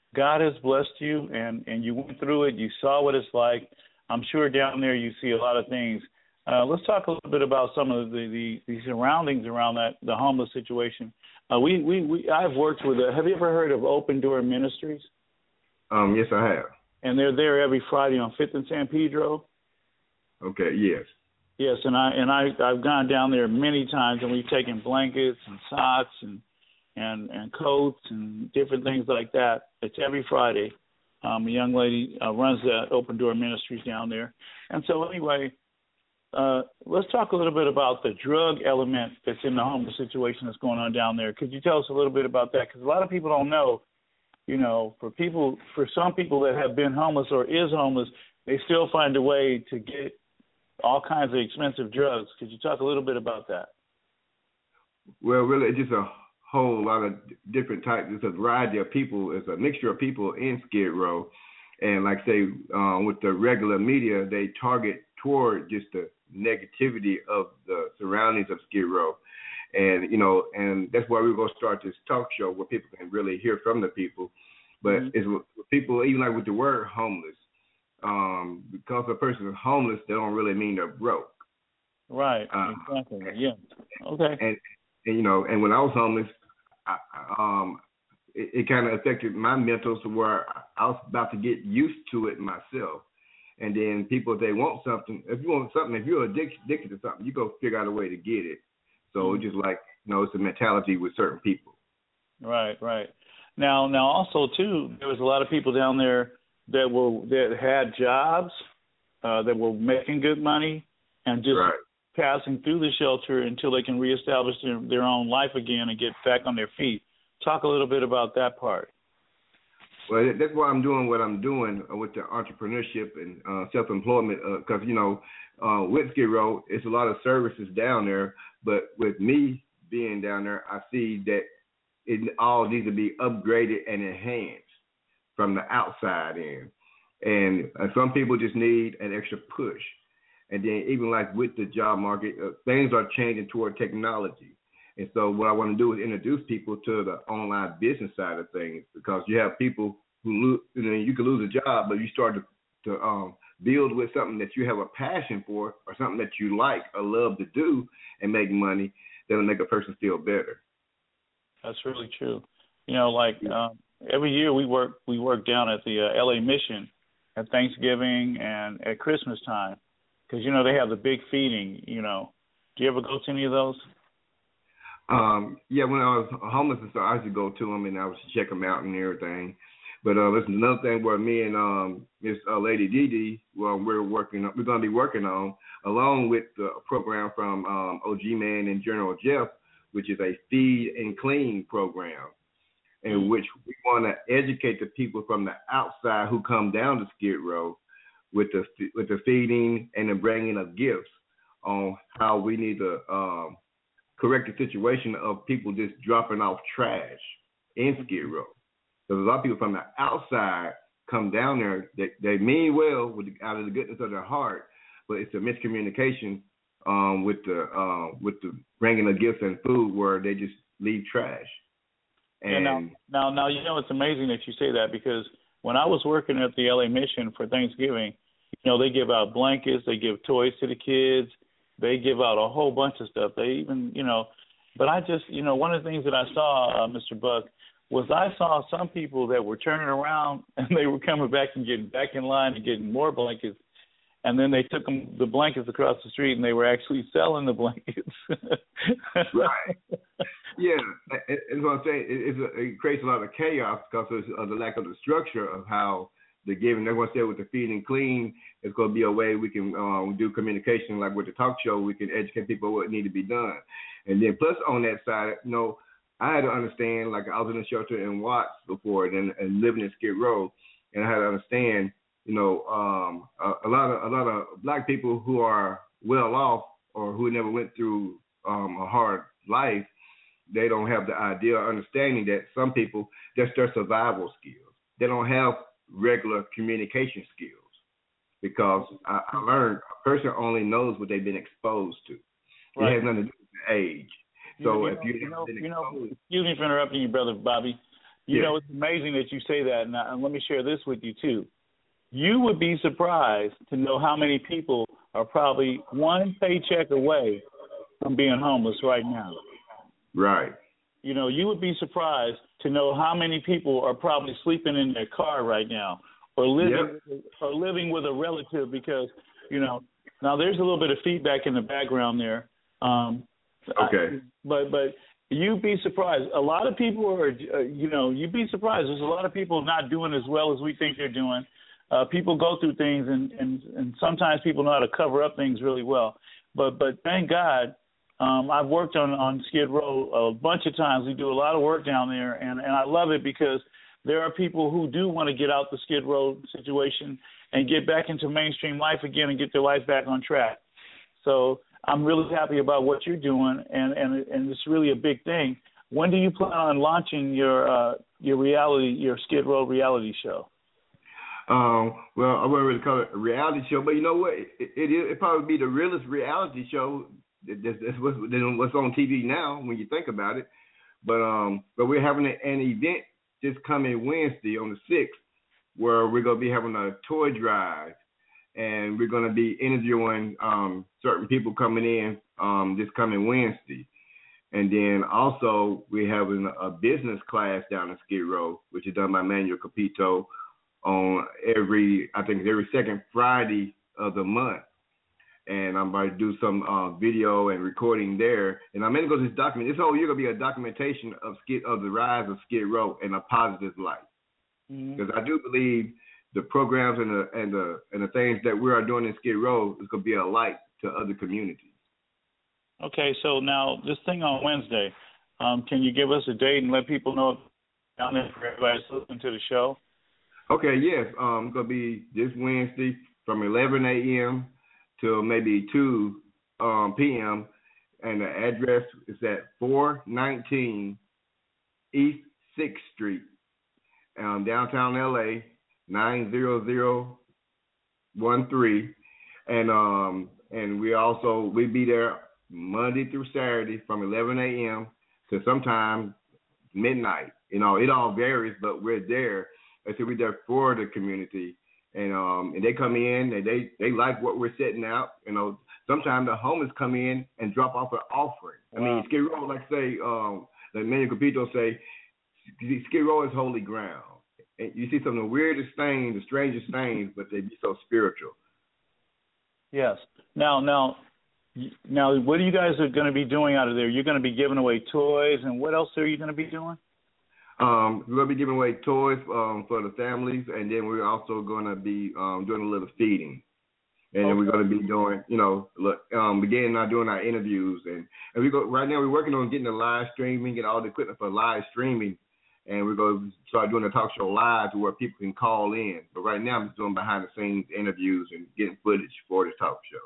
God has blessed you, and, and you went through it. You saw what it's like. I'm sure down there you see a lot of things. Uh, let's talk a little bit about some of the, the, the surroundings around that, the homeless situation. Uh, we, we, we, I've worked with, a, have you ever heard of Open Door Ministries? Um, yes, I have. And they're there every Friday on Fifth and San Pedro. Okay, yes. Yes, and I and I I've gone down there many times, and we've taken blankets and socks and and and coats and different things like that. It's every Friday. Um, a young lady uh, runs that Open Door Ministries down there, and so anyway, uh, let's talk a little bit about the drug element that's in the homeless situation that's going on down there. Could you tell us a little bit about that? Because a lot of people don't know. You know, for people, for some people that have been homeless or is homeless, they still find a way to get all kinds of expensive drugs. Could you talk a little bit about that? Well, really, it's just a whole lot of different types. It's a variety of people. It's a mixture of people in Skid Row. And like I say, um, with the regular media, they target toward just the negativity of the surroundings of Skid Row. And, you know, and that's why we're going to start this talk show where people can really hear from the people. But mm-hmm. it's with people, even like with the word homeless, um, because a person is homeless, they don't really mean they're broke. Right, uh, exactly, yeah. Okay. And, and, you know, and when I was homeless, I, um, it, it kind of affected my mental to where I was about to get used to it myself. And then people, if they want something, if you want something, if you're addicted, addicted to something, you go figure out a way to get it. So mm-hmm. it's just like, you know, it's a mentality with certain people. Right, right. Now, now also, too, there was a lot of people down there that were that had jobs, uh, that were making good money, and just right. passing through the shelter until they can reestablish their, their own life again and get back on their feet. Talk a little bit about that part. Well, that's why I'm doing what I'm doing with the entrepreneurship and uh, self-employment, because, uh, you know, uh, with Skid Row, it's a lot of services down there, but with me being down there, I see that it all needs to be upgraded and enhanced from the outside in. And uh, some people just need an extra push. And then even like with the job market, uh, things are changing toward technology. And so what I want to do is introduce people to the online business side of things, because you have people who lose, you know, you can lose a job, but you start to, to um, build with something that you have a passion for or something that you like or love to do and make money, that'll make a person feel better. That's really true. You know, like um, every year we work we work down at the uh, L A Mission at Thanksgiving and at Christmas time, because, you know, they have the big feeding, you know. Do you ever go to any of those? Um, yeah, when I was homeless and stuff, I used to go to them and I would check them out and everything. But uh, listen, another thing where me and um, Miss uh, Lady Dee Dee, well, we're working, we're going to be working on, along with the program from um, O G Man and General Jeff, which is a feed and clean program, in mm-hmm. which we want to educate the people from the outside who come down to Skid Row with the with the feeding and the bringing of gifts on how we need to um, correct the situation of people just dropping off trash in Skid Row. Because a lot of people from the outside come down there, they, they mean well with the, out of the goodness of their heart, but it's a miscommunication um, with the uh, with the bringing of gifts and food where they just leave trash. And yeah, now, now, now, you know, it's amazing that you say that, because when I was working at the L A Mission for Thanksgiving, you know, they give out blankets, they give toys to the kids, they give out a whole bunch of stuff. They even, you know, but I just, you know, one of the things that I saw, uh, Mister Buck, was I saw some people that were turning around and they were coming back and getting back in line and getting more blankets. And then they took them, the blankets across the street, and they were actually selling the blankets. Right. Yeah, that's what I'm saying. It, it's a, it creates a lot of chaos because of the lack of the structure of how the giving. That's what I said with the feed and clean. It's going to be a way we can um, do communication, like with the talk show. We can educate people what need to be done. And then plus on that side, you know, I had to understand, like I was in a shelter in Watts before and, and living in Skid Row, and I had to understand, you know, um, a, a lot of a lot of black people who are well off or who never went through um, a hard life, they don't have the idea or understanding that some people, that's their survival skills. They don't have regular communication skills, because I, I learned a person only knows what they've been exposed to. Right. It has nothing to do with age. So you, if know, you, you know, you know, excuse me for interrupting you, brother Bobby. You yeah. know, it's amazing that you say that, and, I, and let me share this with you too. You would be surprised to know how many people are probably one paycheck away from being homeless right now. Right. You know, you would be surprised to know how many people are probably sleeping in their car right now, or living yep. or living with a relative because, you know, now there's a little bit of feedback in the background there. Um, okay. I, but but you'd be surprised. A lot of people are, uh, you know, you'd be surprised. There's a lot of people not doing as well as we think they're doing. Uh, people go through things, and, and, and sometimes people know how to cover up things really well. But but thank God, um, I've worked on, on Skid Row a bunch of times. We do a lot of work down there, and, and I love it because there are people who do want to get out the Skid Row situation and get back into mainstream life again and get their life back on track. So I'm really happy about what you're doing, and, and, and it's really a big thing. When do you plan on launching your uh, your reality, your Skid Row reality show? Um, well, I wouldn't really call it a reality show, but you know what? It, it, it, it probably be the realest reality show that's, that's what's, what's on T V now when you think about it. But um, but we're having an event this coming Wednesday on the sixth where we're going to be having a toy drive, and we're going to be interviewing um, certain people coming in um, this coming Wednesday. And then also we're having a business class down in Skid Row, which is done by Manuel Capito, on every, I think it's every second Friday of the month. And I'm about to do some uh, video and recording there. And I'm going to go to this document. This whole year going to be a documentation of Skid, of the rise of Skid Row in a positive light. Because mm-hmm. I do believe the programs and the and the and the things that we are doing in Skid Row is going to be a light to other communities. Okay, so now this thing on Wednesday, um, can you give us a date and let people know down there for everybody that's listening to the show? Okay, yes. Um, it's going to be this Wednesday from eleven a.m. till maybe two um, p.m. And the address is at four nineteen East sixth Street, um, downtown L A, nine zero zero one three. And um, and we also, we be there Monday through Saturday from eleven a.m. to sometime midnight. You know, it all varies, but we're there. And so we're there for the community, and um, and they come in and they, they like what we're setting out. You know, sometimes the homeless come in and drop off an offering. Wow. I mean, Skid Row, like say, um, like Manuel Capito say, Skid Row is holy ground. And you see some of the weirdest things, the strangest things, but they be so spiritual. Yes. Now, now, now, what are you guys are going to be doing out of there? You're going to be giving away toys, and what else are you going to be doing? Um, we're going to be giving away toys um, for the families, and then we're also going to be um, doing a little feeding. And okay. then we're going to be doing, you know, look, um, beginning now doing our interviews. And, and we go right now we're working on getting the live streaming, getting all the equipment for live streaming. And we're going to start doing the talk show live to where people can call in. But right now I'm just doing behind-the-scenes interviews and getting footage for the talk show.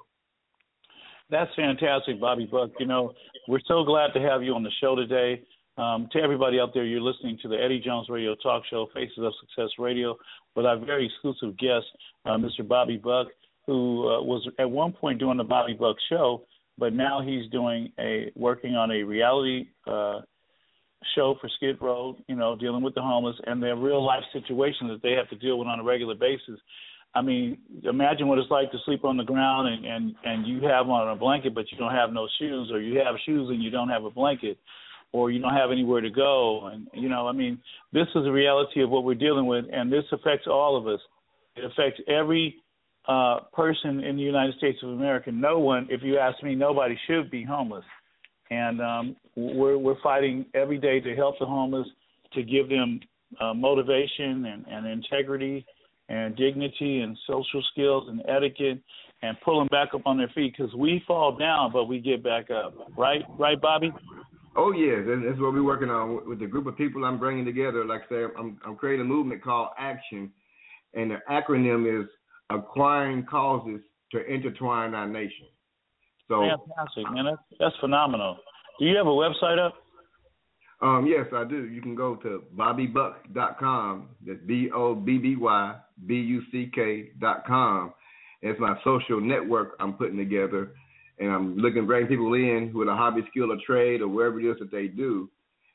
That's fantastic, Bobby Buck. You know, we're so glad to have you on the show today. Um, to everybody out there, you're listening to the Eddie Jones Radio Talk Show, Faces of Success Radio, with our very exclusive guest, uh, Mister Bobby Buck, who uh, was at one point doing the Bobby Buck Show, but now he's doing a working on a reality uh, show for Skid Row, you know, dealing with the homeless and their real life situations that they have to deal with on a regular basis. I mean, imagine what it's like to sleep on the ground and, and, and you have on a blanket, but you don't have no shoes, or you have shoes and you don't have a blanket, or you don't have anywhere to go. And, you know, I mean, this is the reality of what we're dealing with, and this affects all of us. It affects every uh, person in the United States of America. No one, if you ask me, nobody should be homeless. And um, we're, we're fighting every day to help the homeless, to give them uh, motivation and, and integrity and dignity and social skills and etiquette, and pull them back up on their feet, because we fall down, but we get back up. Right? Right, Bobby? Oh, yes, and that's what we're working on with the group of people I'm bringing together. Like I say, I'm, I'm creating a movement called ACTION, and the acronym is Acquiring Causes to Intertwine Our Nation. So, fantastic, man. That's, that's phenomenal. Do you have a website up? Um, yes, I do. You can go to bobby buck dot com. That's B O B B Y B U C K dot com. It's my social network I'm putting together. And I'm looking to bring people in who have a hobby, skill, or trade, or wherever it is that they do.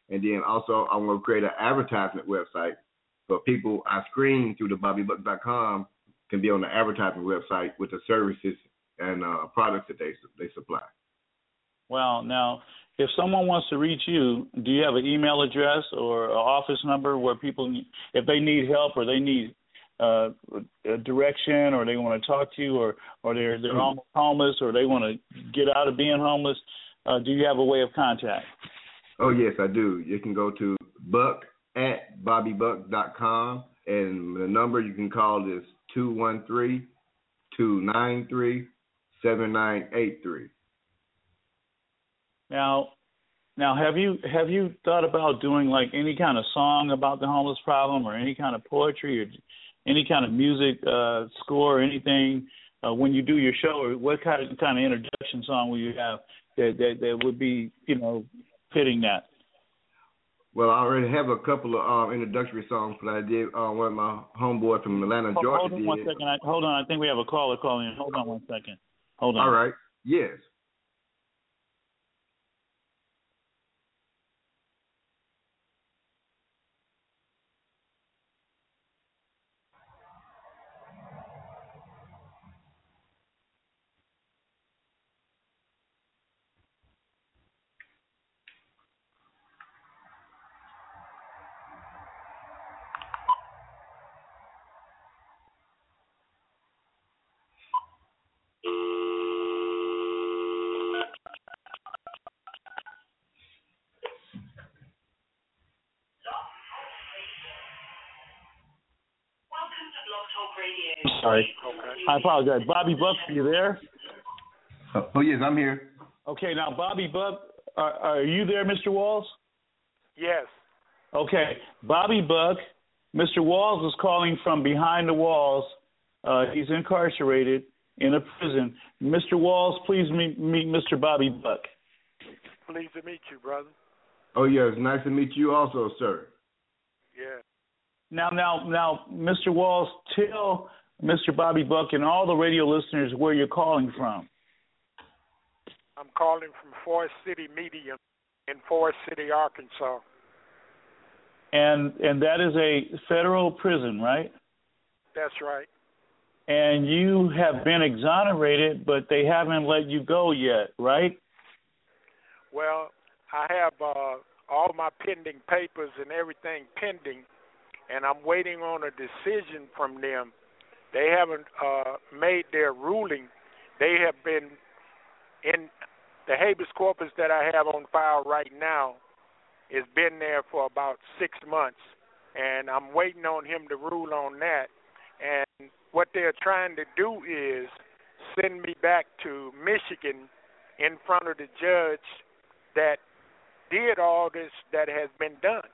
And then also I'm going to create an advertisement website so people I screen through the bobby buck dot com can be on the advertisement website with the services and uh, products that they they supply. Well, now, if someone wants to reach you, do you have an email address or an office number where people, if they need help or they need uh, a direction or they want to talk to you or, or they're they're almost homeless or they want to get out of being homeless, uh, do you have a way of contact? Oh, yes, I do. You can go to buck at bobby buck dot com, and the number you can call is two one three, two nine three, seven nine eight three. Now, now, have you have you thought about doing like any kind of song about the homeless problem, or any kind of poetry, or any kind of music uh, score, or anything uh, when you do your show? Or what kind of kind of introduction song will you have that that, that would be, you know, fitting that? Well, I already have a couple of um, introductory songs, but I did uh, one of my homeboys from Atlanta, hold, Georgia. Hold on did. one second. I, hold on. I think we have a caller calling in. Hold on one second. Hold on. All right. Yes. Sorry. I apologize. Bobby Buck, are you there? Oh, oh yes, I'm here. Okay, now, Bobby Buck, are, are you there, Mister Walls? Yes. Okay, Bobby Buck, Mister Walls is calling from behind the walls. Uh, he's incarcerated in a prison. Mister Walls, please meet, meet Mister Bobby Buck. Pleased to meet you, brother. Oh, yes, nice to meet you also, sir. Yeah. Now, now, now, Mister Walls, tell Mister Bobby Buck and all the radio listeners where you're calling from. I'm calling from Forest City Medium in Forest City, Arkansas. And and that is a federal prison, right? That's right. And you have been exonerated, but they haven't let you go yet, right? Well, I have uh, all my pending papers and everything pending, and I'm waiting on a decision from them. They haven't uh, made their ruling. They have been in the habeas corpus that I have on file right now. It's been there for about six months, and I'm waiting on him to rule on that. And what they're trying to do is send me back to Michigan in front of the judge that did all this that has been done.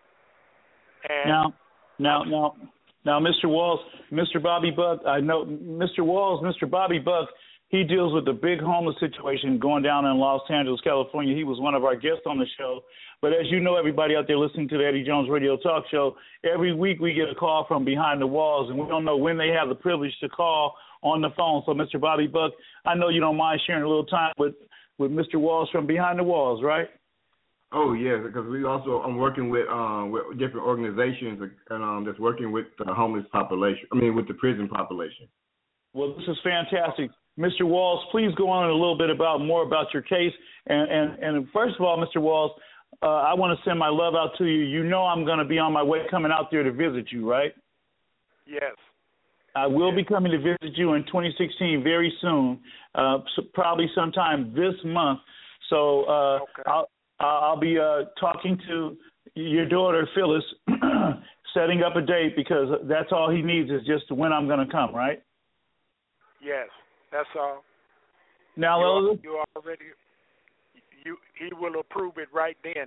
And now, now, now, now, Mister Walls, Mister Bobby Buck, I know Mister Walls, Mister Bobby Buck, he deals with the big homeless situation going down in Los Angeles, California. He was one of our guests on the show. But as you know, everybody out there listening to the Eddie Jones Radio Talk Show, every week we get a call from behind the walls, and we don't know when they have the privilege to call on the phone. So, Mister Bobby Buck, I know you don't mind sharing a little time with, with Mister Walls from behind the walls, right? Oh, yes, because we also, I'm working with um with different organizations and um that's working with the homeless population, I mean, with the prison population. Well, this is fantastic. Mister Walls, please go on a little bit about more about your case. And, and, and first of all, Mister Walls, uh, I want to send my love out to you. You know I'm going to be on my way coming out there to visit you, right? Yes. I will be coming to visit you in twenty sixteen very soon, uh, so probably sometime this month. So uh, okay. I'll, I'll be uh, talking to your daughter, Phyllis, setting up a date, because that's all he needs is just when I'm going to come, right? Yes, that's all. Now, you, you already, you he will approve it right then.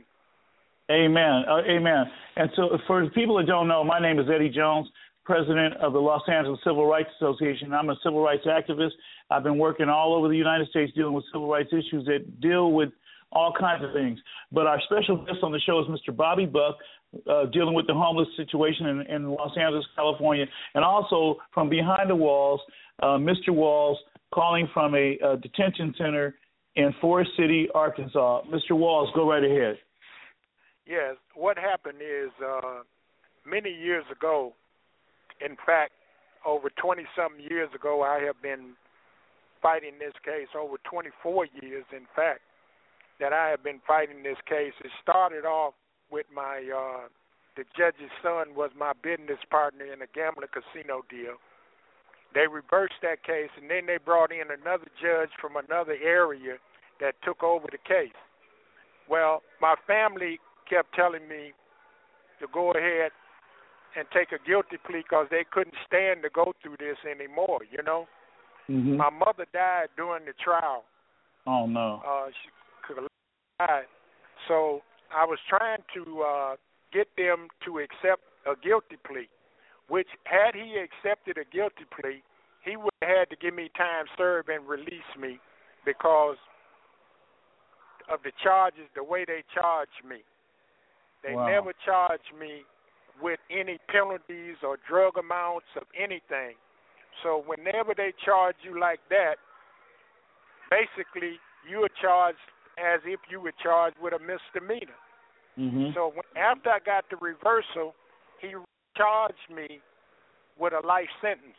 Amen. Uh, amen. And so for people that don't know, my name is Eddie Jones, president of the Los Angeles Civil Rights Association. I'm a civil rights activist. I've been working all over the United States dealing with civil rights issues that deal with all kinds of things. But our special guest on the show is Mister Bobby Buck, uh, dealing with the homeless situation in, in Los Angeles, California, and also from behind the walls, uh, Mister Walls, calling from a, a detention center in Forest City, Arkansas. Mister Walls, go right ahead. Yes, what happened is uh, many years ago, in fact, over twenty-something years ago, I have been fighting this case, over twenty-four years, in fact, that I have been fighting this case. It started off with my, uh, the judge's son was my business partner in a gambling casino deal. They reversed that case, and then they brought in another judge from another area that took over the case. Well, my family kept telling me to go ahead and take a guilty plea because they couldn't stand to go through this anymore, you know. Mm-hmm. My mother died during the trial. Oh, no. Uh, she died. So I was trying to uh, get them to accept a guilty plea, which had he accepted a guilty plea, he would have had to give me time served and release me because of the charges, the way they charged me. They Wow. never charged me with any penalties or drug amounts of anything. So whenever they charge you like that, basically you are charged as if you were charged with a misdemeanor. Mm-hmm. So when, after I got the reversal, he charged me with a life sentence.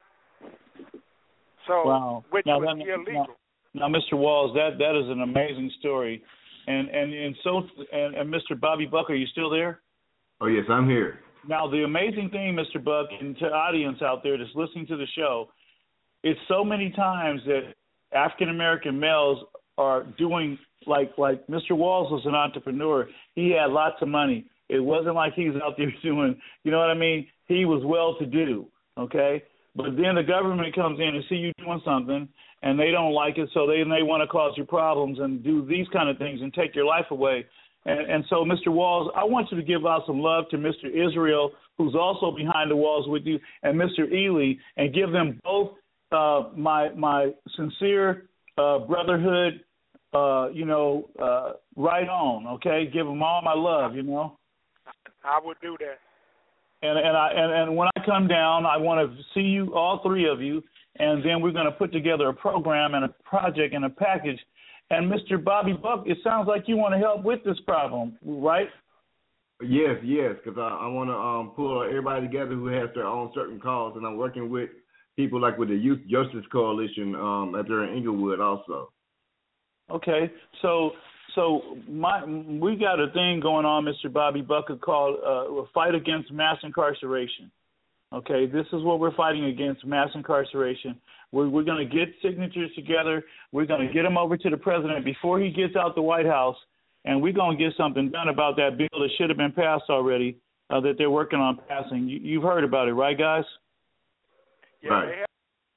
So, wow. which now, was that, illegal. Now, now, Mister Walls, that, that is an amazing story. And and and so and, and Mister Bobby Buck, are you still there? Oh yes, I'm here. Now the amazing thing, Mister Buck, and to the audience out there that's listening to the show, it's so many times that African American males are doing like like Mister Walls was an entrepreneur. He had lots of money. It wasn't like he was out there doing, you know what I mean? He was well to do, okay? But then the government comes in and see you doing something, and they don't like it, so they they want to cause you problems and do these kind of things and take your life away. And, and so, Mister Walls, I want you to give out some love to Mister Israel, who's also behind the walls with you, and Mister Ely, and give them both uh, my my sincere uh, brotherhood, uh, you know, uh, right on, okay? Give them all my love, you know. I would do that. And and I and, and when I come down, I want to see you, all three of you, and then we're going to put together a program and a project and a package. And Mister Bobby Buck, it sounds like you want to help with this problem, right? Yes, yes, because I, I want to um, pull everybody together who has their own certain cause, and I'm working with people like with the Youth Justice Coalition um, up there in Inglewood also. Okay, so so my we got a thing going on, Mister Bobby Buck, called uh, a fight against mass incarceration. Okay, this is what we're fighting against, mass incarceration. We're, we're going to get signatures together. We're going to get them over to the president before he gets out the White House, and we're going to get something done about that bill that should have been passed already, uh, that they're working on passing. You, you've heard about it, right, guys? Yeah, right. They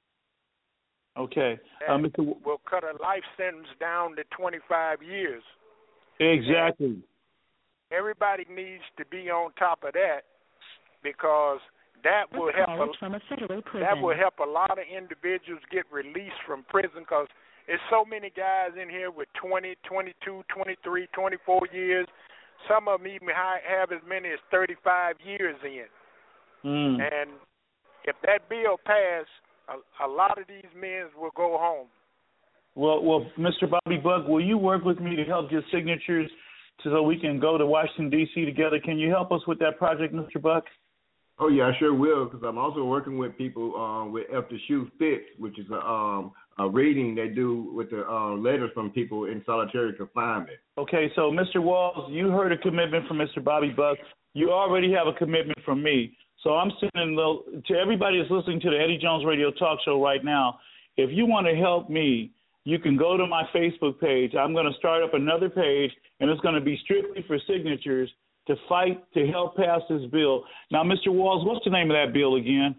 have. Okay. Uh, Mister W- we'll cut a life sentence down to twenty-five years. Exactly. And everybody needs to be on top of that because that will help. A, from a federal prison. That will help a lot of individuals get released from prison because there's so many guys in here with twenty, twenty-two, twenty-three, twenty-four years. Some of them even have as many as thirty-five years in. Mm. And if that bill passed, a, a lot of these men will go home. Well, well, Mister Bobby Buck, will you work with me to help get signatures so we can go to Washington, D C together? Can you help us with that project, Mister Buck? Oh, yeah, I sure will, because I'm also working with people um, with If the Shoe Fits, which is a, um, a reading they do with the uh, letters from people in solitary confinement. Okay, so Mister Walls, you heard a commitment from Mister Bobby Buck. You already have a commitment from me. So I'm sending the, to everybody that's listening to the Eddie Jones Radio Talk Show right now, if you want to help me, you can go to my Facebook page. I'm going to start up another page, and it's going to be strictly for signatures to fight to help pass this bill. Now, Mister Walls, what's the name of that bill again?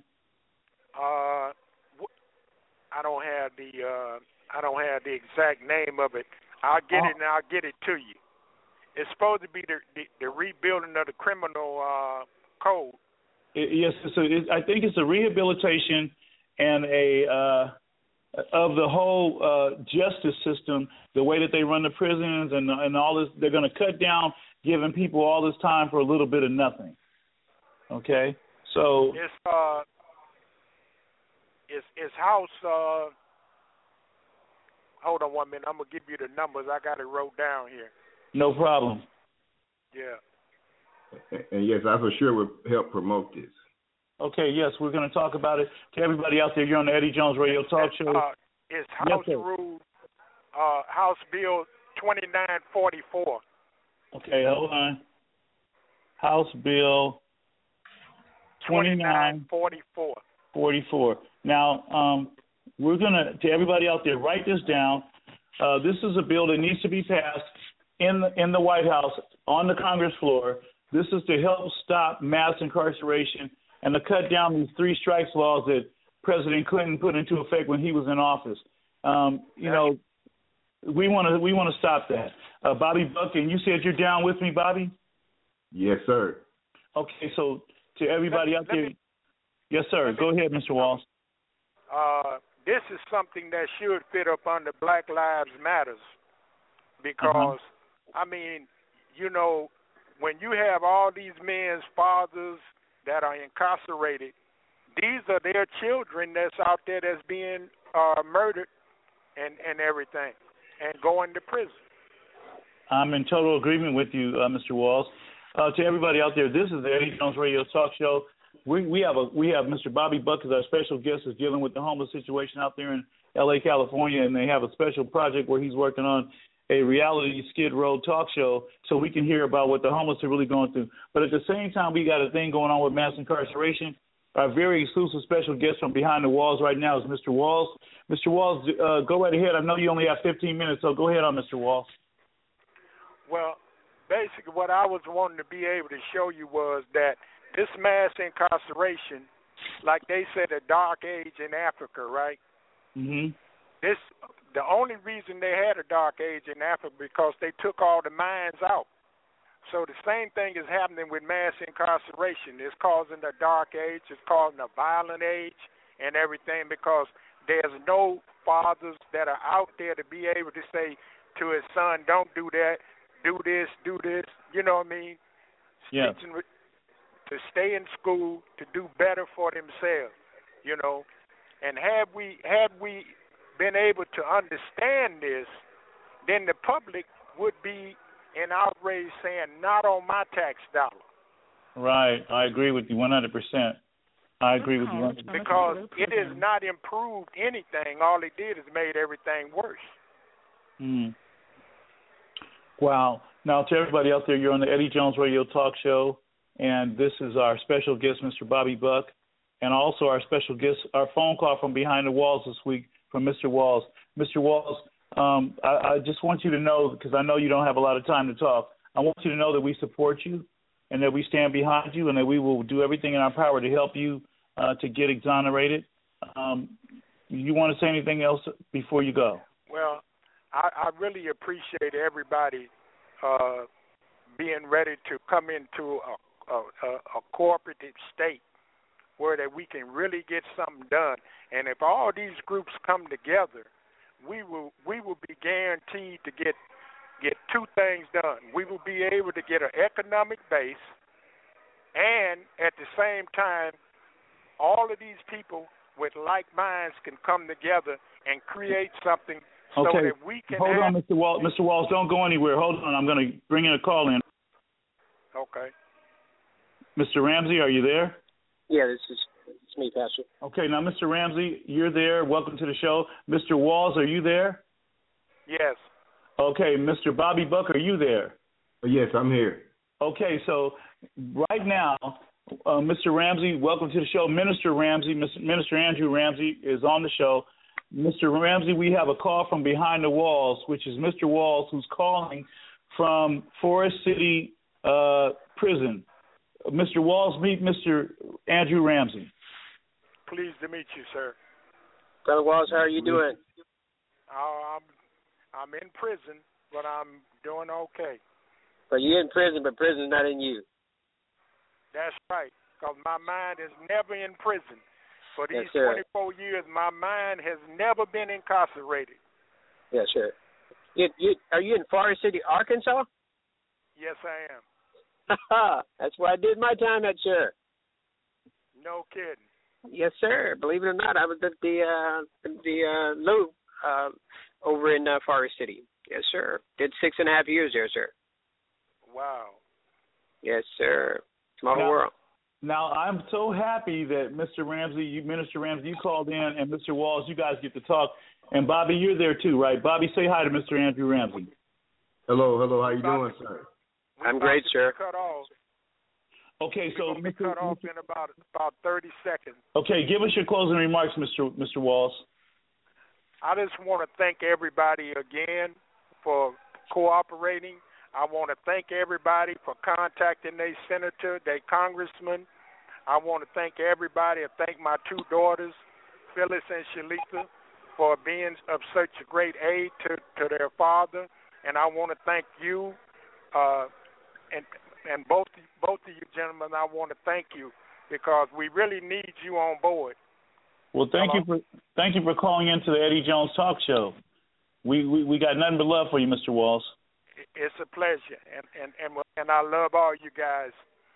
Uh, I don't have the uh, I don't have the exact name of it. I'll get oh. it and I'll get it to you. It's supposed to be the the, the rebuilding of the criminal uh, code. It, yes, so it, I think it's a rehabilitation and a uh, of the whole uh, justice system, the way that they run the prisons and and all this. They're going to cut down giving people all this time for a little bit of nothing. Okay, so it's uh, it's it's House. Uh, hold on one minute. I'm gonna give you the numbers. I got it wrote down here. No problem. Yeah. And yes, I for sure would help promote this. Okay, yes, we're going to talk about it. To everybody out there, you're on the Eddie Jones Radio Talk Show. Uh, it's House yes, Rule, uh, House Bill twenty-nine forty-four. Okay, hold on. House Bill twenty-nine forty-four. forty-four. Now, um, we're going to, to everybody out there, write this down. Uh, this is a bill that needs to be passed in the, in the White House on the Congress floor. This is to help stop mass incarceration and to cut down these three strikes laws that President Clinton put into effect when he was in office. Um, you know, we want to we want to stop that. Uh, Bobby Buck, and you said you're down with me, Bobby? Yes, sir. Okay, so to everybody let, out there, me, yes, sir. Go ahead, Mister Walls. Uh, this is something that should fit up under Black Lives Matters because, uh-huh. I mean, you know, when you have all these men's fathers that are incarcerated, these are their children that's out there that's being uh, murdered and, and everything and going to prison. I'm in total agreement with you, uh, Mister Walls. Uh, to everybody out there, this is the Eddie Jones Radio Talk Show. We we have a we have Mister Bobby Buck as our special guest, is dealing with the homeless situation out there in L A, California, and they have a special project where he's working on a reality Skid Row talk show so we can hear about what the homeless are really going through. But at the same time, we got a thing going on with mass incarceration. Our very exclusive special guest from behind the walls right now is Mister Walls. Mister Walls, uh, go right ahead. I know you only have fifteen minutes, so go ahead on, Mister Walls. Well, basically what I was wanting to be able to show you was that this mass incarceration, like they said, a dark age in Africa, right? Mm-hmm. This the only reason they had a dark age in Africa because they took all the mines out. So the same thing is happening with mass incarceration. It's causing a dark age. It's causing a violent age and everything because there's no fathers that are out there to be able to say to his son, don't do that, do this, do this. You know what I mean? Yeah. To stay in school, to do better for themselves, you know. And had we had we been able to understand this, then the public would be in outrage saying, not on my tax dollar. Right. I agree with you one hundred percent. I agree with you one hundred percent. Because it has not improved anything. All it did is made everything worse. Mm. Wow. Now, to everybody out there, you're on the Eddie Jones Radio Talk Show, and this is our special guest, Mister Bobby Buck, and also our special guest, our phone call from behind the walls this week from Mister Walls. Mister Walls, um, I, I just want you to know, because I know you don't have a lot of time to talk, I want you to know that we support you and that we stand behind you and that we will do everything in our power to help you uh, to get exonerated. Um, you want to say anything else before you go? Well, I, I really appreciate everybody uh, being ready to come into a, a, a cooperative state where that we can really get something done. And if all these groups come together, we will we will be guaranteed to get get two things done. We will be able to get an economic base, and at the same time, all of these people with like minds can come together and create something so okay. that we can. Hold have... on, Mister Walls. Mister Walls, don't go anywhere. Hold on, I'm going to bring in a call in. Okay. Mister Ramsey, are you there? Yeah, this is it's me, Pastor. Okay, now, Mister Ramsey, you're there. Welcome to the show. Mister Walls, are you there? Yes. Okay, Mister Bobby Buck, are you there? Yes, I'm here. Okay, so right now, uh, Mister Ramsey, welcome to the show. Minister Ramsey, Minister Andrew Ramsey is on the show. Mister Ramsey, we have a call from behind the walls, which is Mister Walls, who's calling from Forest City uh, Prison. Mister Walls, meet Mister Andrew Ramsey. Pleased to meet you, sir. Brother Walls, how are you doing? Uh, I'm I'm in prison, but I'm doing okay. But you're in prison, but prison's not in you. That's right, because my mind is never in prison. For these yes, twenty-four years, my mind has never been incarcerated. Yes, sir. You, you, are you in Forest City, Arkansas? Yes, I am. That's where I did my time at, sir. No kidding. Yes, sir. Believe it or not, I was at the uh, the uh, Loop uh, over in uh, Forest City. Yes, sir. Did six and a half years there, sir. Wow. Yes, sir. Small now, world. Now, I'm so happy that Mister Ramsey, you, Minister Ramsey, you called in, and Mister Walls, you guys get to talk. And, Bobby, you're there too, right? Bobby, say hi to Mister Andrew Ramsey. Hello, hello. How you doing, sir? I'm great, sir. Cut off. Okay, so We're cut off in about about thirty seconds. Okay, give us your closing remarks, Mister Mister Walls. I just want to thank everybody again for cooperating. I want to thank everybody for contacting their senator, their congressman. I want to thank everybody and thank my two daughters, Phyllis and Shalita, for being of such a great aid to, to their father. And I want to thank you, uh, and and both both of you gentlemen. I want to thank you because we really need you on board. Well, thank Hello. you for thank you for calling into the Eddie Jones Talk Show. We we, we got nothing but love for you, Mister Walls. It's a pleasure, and and and, and I love all you guys.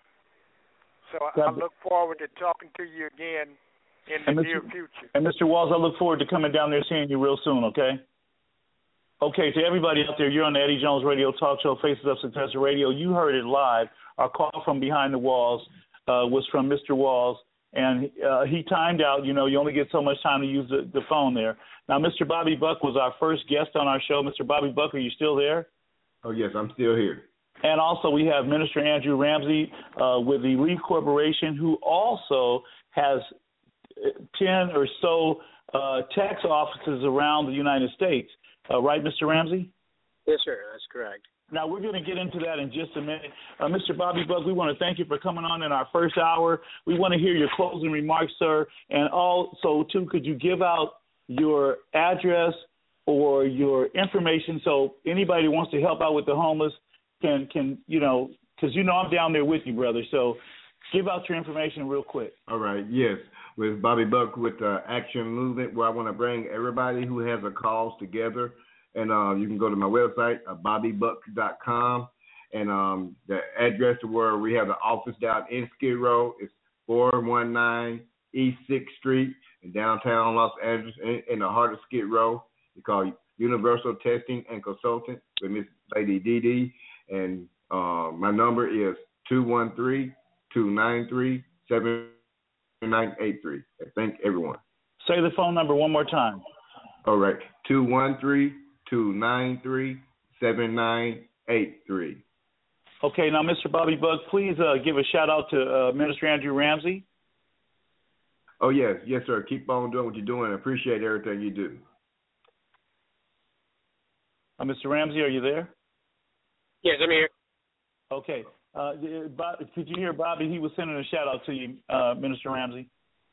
So I, I look forward to talking to you again in the near future. And Mister Walls, I look forward to coming down there seeing you real soon. Okay. Okay, to everybody out there, you're on the Eddie Jones Radio Talk Show, Faces of Success Radio. You heard it live. Our call from behind the walls uh, was from Mister Walls, and uh, he timed out. You know, you only get so much time to use the, the phone there. Now, Mister Bobby Buck was our first guest on our show. Mister Bobby Buck, are you still there? Oh, yes, I'm still here. And also we have Minister Andrew Ramsey uh, with the Leaf Corporation, who also has ten or so uh, tax offices around the United States. Uh, right, Mister Ramsey? Yes, sir. That's correct. Now, we're going to get into that in just a minute. Uh, Mister Bobby Buck, we want to thank you for coming on in our first hour. We want to hear your closing remarks, sir. And also, too, could you give out your address or your information so anybody who wants to help out with the homeless can, can you know, because you know I'm down there with you, brother. So give out your information real quick. All right, yes. With Bobby Buck with the Action Movement, where I want to bring everybody who has a cause together. And uh, you can go to my website, uh, bobby buck dot com. And um, the address where we have the office down in Skid Row is four one nine East sixth Street in downtown Los Angeles, in, in the heart of Skid Row. It's called Universal Testing and Consultant with Miss Lady Dee Dee. And uh, my number is two one three, two nine three, seven nine eight three. Thank everyone. Say the phone number one more time. All right, two one three, two nine three, seven nine eight three. Okay, now, Mister Bobby Buck, please uh, give a shout-out to uh, Minister Andrew Ramsey. Oh, yes. Yes, sir. Keep on doing what you're doing. I appreciate everything you do. Uh, Mister Ramsey, are you there? Yes, I'm here. Okay. Uh, Bob, could you hear Bobby? He was sending a shout-out to you, uh, Minister Ramsey.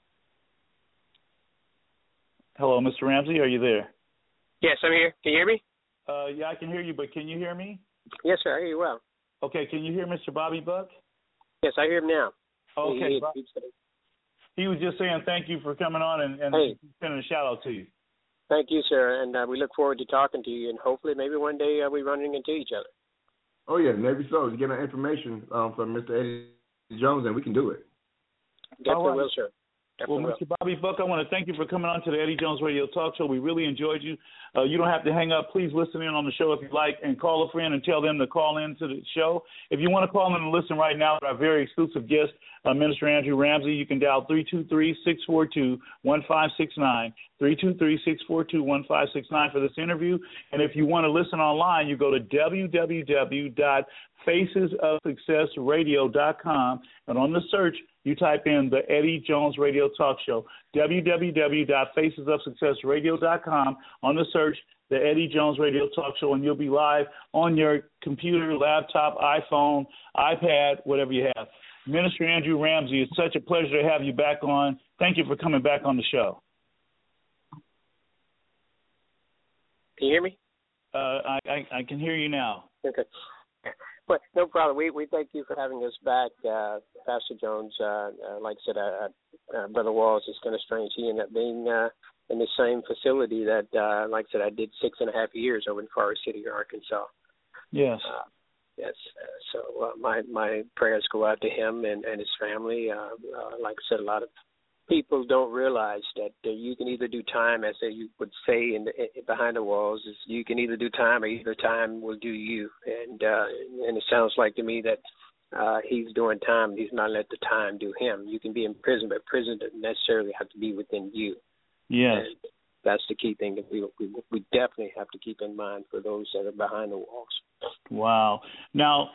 Hello, Mister Ramsey, are you there? Yes, I'm here. Can you hear me? Uh, yeah, I can hear you, but can you hear me? Yes, sir. I hear you well. Okay, can you hear Mister Bobby Buck? Yes, I hear him now. Okay. He, he, he was just saying thank you for coming on and, and hey. sending a shout-out to you. Thank you, sir, and uh, we look forward to talking to you, and hopefully maybe one day uh, we're running into each other. Oh, yeah, maybe so. You get our information um, from Mister Eddie Jones, and we can do it. Definitely will, sir. Well, Mister Bobby Buck, I want to thank you for coming on to the Eddie Jones Radio Talk Show. We really enjoyed you. Uh, you don't have to hang up. Please listen in on the show if you like, and call a friend and tell them to call in to the show. If you want to call in and listen right now to our very exclusive guest, uh, Minister Andrew Ramsey, you can dial three two three, six four two, one five six nine, three two three, six four two, one five six nine for this interview. And if you want to listen online, you go to w w w dot faces of success radio dot com, and on the search, you type in the Eddie Jones Radio Talk Show, w w w dot faces of success radio dot com. On the search, the Eddie Jones Radio Talk Show, and you'll be live on your computer, laptop, iPhone, iPad, whatever you have. Minister Andrew Ramsey, it's such a pleasure to have you back on. Thank you for coming back on the show. Can you hear me? Uh, I, I, I can hear you now. Okay. But no problem. We we thank you for having us back, uh, Pastor Jones. Uh, uh, like I said, uh, uh, Brother Walls, it's kind of strange. He ended up being uh, in the same facility that, uh, like I said, I did six and a half years over in Forest City, Arkansas. Yes. Uh, yes. Uh, so uh, my my prayers go out to him and, and his family. Uh, uh, like I said, a lot of people don't realize that uh, you can either do time, as you would say in the, in, behind the walls, is you can either do time or either time will do you. And uh, and it sounds like to me that uh, he's doing time. He's not let the time do him. You can be in prison, but prison doesn't necessarily have to be within you. Yes. And that's the key thing that we, we we definitely have to keep in mind for those that are behind the walls. Wow. Now,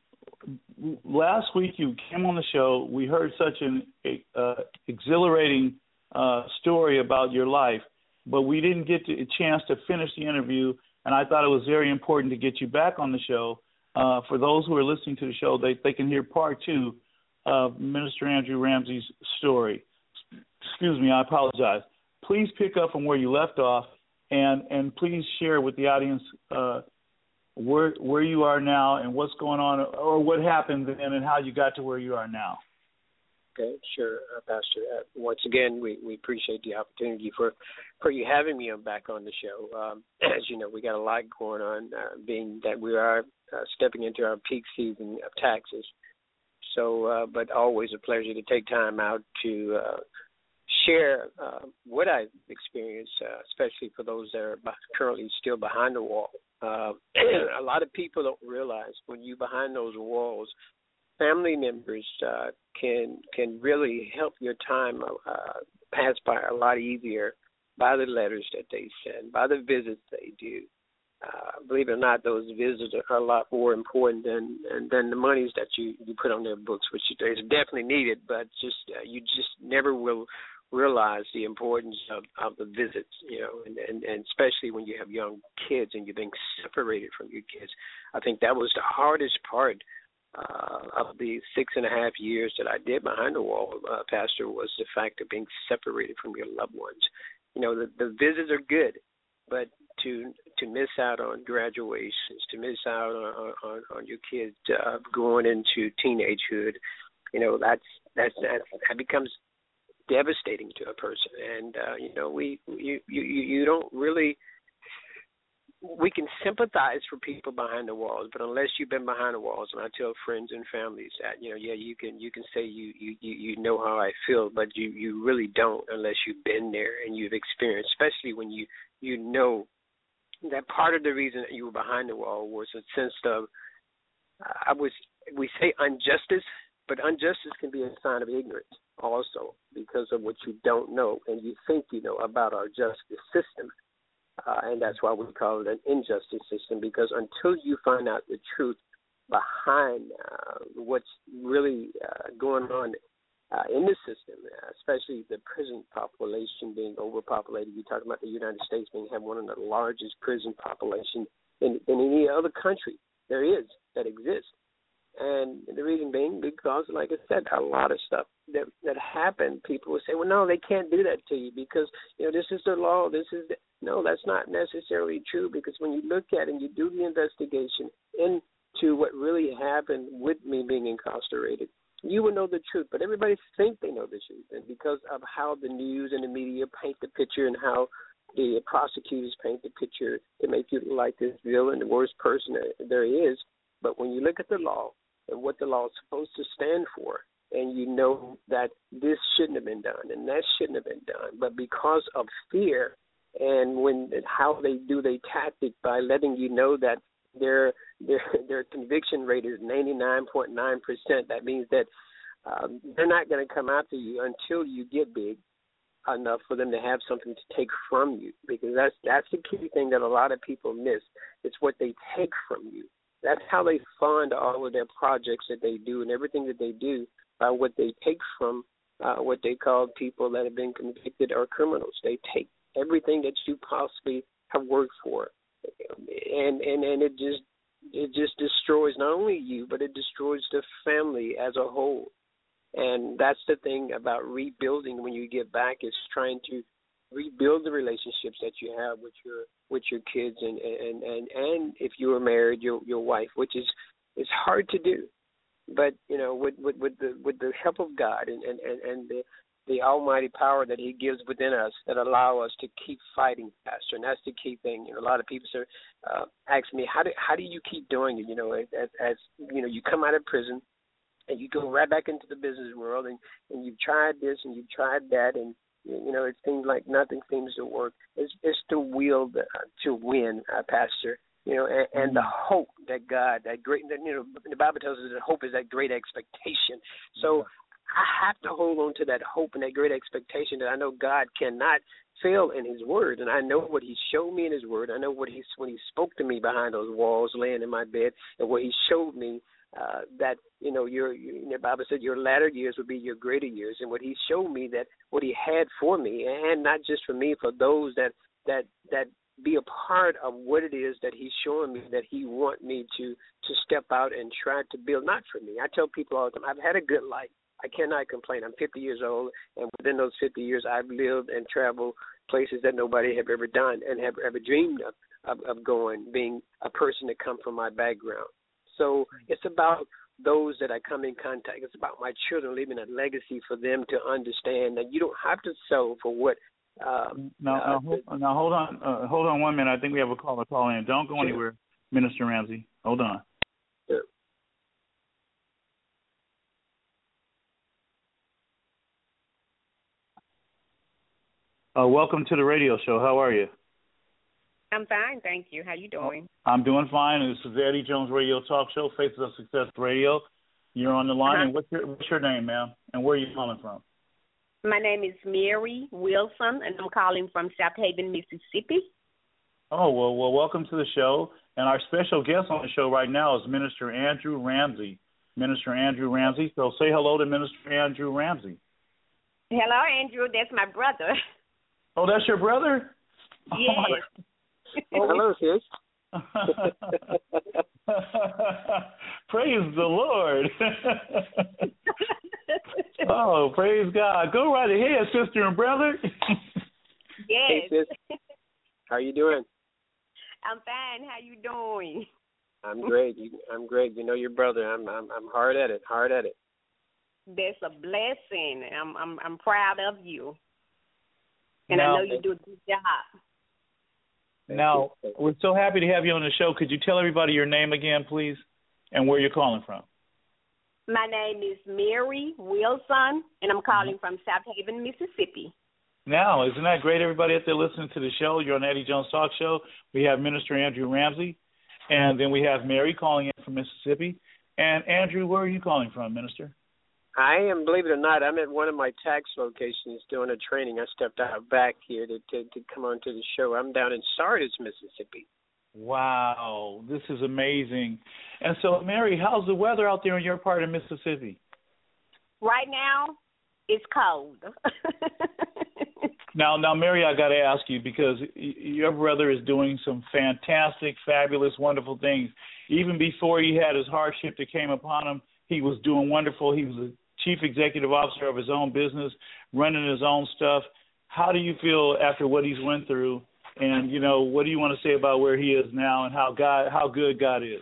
last week you came on the show. We heard such an uh, exhilarating uh, story about your life, but we didn't get a chance to finish the interview, and I thought it was very important to get you back on the show. Uh, for those who are listening to the show, they, they can hear part two of Minister Andrew Ramsey's story. Excuse me, I apologize. Please pick up from where you left off, and, and please share with the audience uh, where where you are now and what's going on, or what happened then and how you got to where you are now. Okay, sure, uh, Pastor. Uh, once again, we, we appreciate the opportunity for, for you having me on back on the show. Um, as you know, we got a lot going on, uh, being that we are uh, stepping into our peak season of taxes. So, uh, but always a pleasure to take time out to uh, share uh, what I've experienced, uh, especially for those that are currently still behind the wall. Uh, a lot of people don't realize when you're behind those walls, family members uh, can can really help your time uh, pass by a lot easier by the letters that they send, by the visits they do. Uh, believe it or not, those visits are a lot more important than than the monies that you, you put on their books, which is definitely needed, but just uh, you just never will realize the importance of, of the visits, you know, and, and, and especially when you have young kids and you're being separated from your kids. I think that was the hardest part Uh, of the six and a half years that I did behind the wall, uh, Pastor, was the fact of being separated from your loved ones. You know, the, the visits are good, but to to miss out on graduations, to miss out on on, on your kids uh, going into teenagehood, you know, that's that's that, that becomes devastating to a person. And uh, you know, we you you you don't really. We can sympathize for people behind the walls, but unless you've been behind the walls, and I tell friends and families that, you know, yeah, you can you can say you you, you know how I feel, but you, you really don't unless you've been there and you've experienced, especially when you, you know that part of the reason that you were behind the wall was a sense of, I was, we say injustice, but injustice can be a sign of ignorance also because of what you don't know and you think you know about our justice system. Uh, and that's why we call it an injustice system, because until you find out the truth behind uh, what's really uh, going on uh, in the system, especially the prison population being overpopulated. You talk about the United States being have one of the largest prison populations in, in any other country there is that exists. And the reason being because, like I said, a lot of stuff that that happened, people would say, well, no, they can't do that to you because, you know, this is the law. This is the... No, that's not necessarily true, because when you look at it and you do the investigation into what really happened with me being incarcerated, you will know the truth. But everybody thinks they know the truth, and because of how the news and the media paint the picture and how the prosecutors paint the picture to make you look like this villain, the worst person there is. But when you look at the law and what the law is supposed to stand for, and you know that this shouldn't have been done and that shouldn't have been done, but because of fear and when how they do their tactic by letting you know that their their their conviction rate is ninety-nine point nine percent, that means that um, they're not going to come after you until you get big enough for them to have something to take from you, because that's that's the key thing that a lot of people miss. It's what they take from you. That's how they fund all of their projects that they do and everything that they do by what they take from uh, what they call people that have been convicted or criminals. They take everything that you possibly have worked for, and and and it just it just destroys not only you, but it destroys the family as a whole. And that's the thing about rebuilding when you get back, is trying to rebuild the relationships that you have with your with your kids and and and, and if you were married, your your wife, which is is hard to do. But you know, with with, with the with the help of God and and and, and the the almighty power that he gives within us that allow us to keep fighting, Pastor. And that's the key thing. You know, a lot of people say, uh, ask me, how do how do you keep doing it? You know, as, as you know, you come out of prison and you go right back into the business world, and, and you've tried this and you've tried that, and you know, it seems like nothing seems to work. It's it's the will to, to win, uh, Pastor. You know, and, and the hope that God, that great, that, you know, the Bible tells us that hope is that great expectation. So I have to hold on to that hope and that great expectation that I know God cannot fail in His Word, and I know what He showed me in His Word. I know what He when He spoke to me behind those walls, laying in my bed, and what He showed me uh, that you know your, your the Bible said your latter years would be your greater years, and what He showed me that what He had for me, and not just for me, for those that that that. be a part of what it is that He's showing me that He want me to to step out and try to build. Not for me. I tell people all the time, I've had a good life. I cannot complain. I'm fifty years old, and within those fifty years, I've lived and traveled places that nobody have ever done and have ever dreamed of, of, of going, being a person that come from my background. So it's about those that I come in contact. It's about my children, leaving a legacy for them to understand that you don't have to settle for what Um, now, uh, now, hold, now, hold on, uh, hold on one minute. I think we have a caller call in. Don't go sure. anywhere, Minister Ramsey. Hold on. Sure. Uh, welcome to the radio show. How are you? I'm fine, thank you. How you doing? I'm doing fine. This is the Eddie Jones Radio Talk Show, Faces of Success Radio. You're on the line. Uh-huh. And what's your what's your name, ma'am? And where are you calling from? My name is Mary Wilson, and I'm calling from South Haven, Mississippi. Oh, well, well, welcome to the show. And our special guest on the show right now is Minister Andrew Ramsey. Minister Andrew Ramsey. So say hello to Minister Andrew Ramsey. Hello, Andrew. That's my brother. Oh, that's your brother? Yes. Oh, hello, sis. Praise the Lord. Oh, praise God. Go right ahead, sister and brother. Yes. Hey, sis. How you doing? I'm fine. How you doing? I'm great. You, I'm great. You know your brother. I'm I'm I'm hard at it. Hard at it. That's a blessing. I'm I'm I'm proud of you. And now, I know you do a good job. Now, we're so happy to have you on the show. Could you tell everybody your name again, please, and where you're calling from? My name is Mary Wilson, and I'm calling from South Haven, Mississippi. Now, isn't that great, everybody out there listening to the show? You're on the Eddie Jones Talk Show. We have Minister Andrew Ramsey, and then we have Mary calling in from Mississippi. And, Andrew, where are you calling from, Minister? I am, believe it or not, I'm at one of my tax locations doing a training. I stepped out back here to, to, to come on to the show. I'm down in Sardis, Mississippi. Wow, this is amazing. And so, Mary, how's the weather out there in your part of Mississippi? Right now, it's cold. now, now, Mary, I got to ask you, because your brother is doing some fantastic, fabulous, wonderful things. Even before he had his hardship that came upon him, he was doing wonderful. He was a chief executive officer of his own business, running his own stuff. How do you feel after what he's went through? And, you know, what do you want to say about where he is now and how God, how good God is?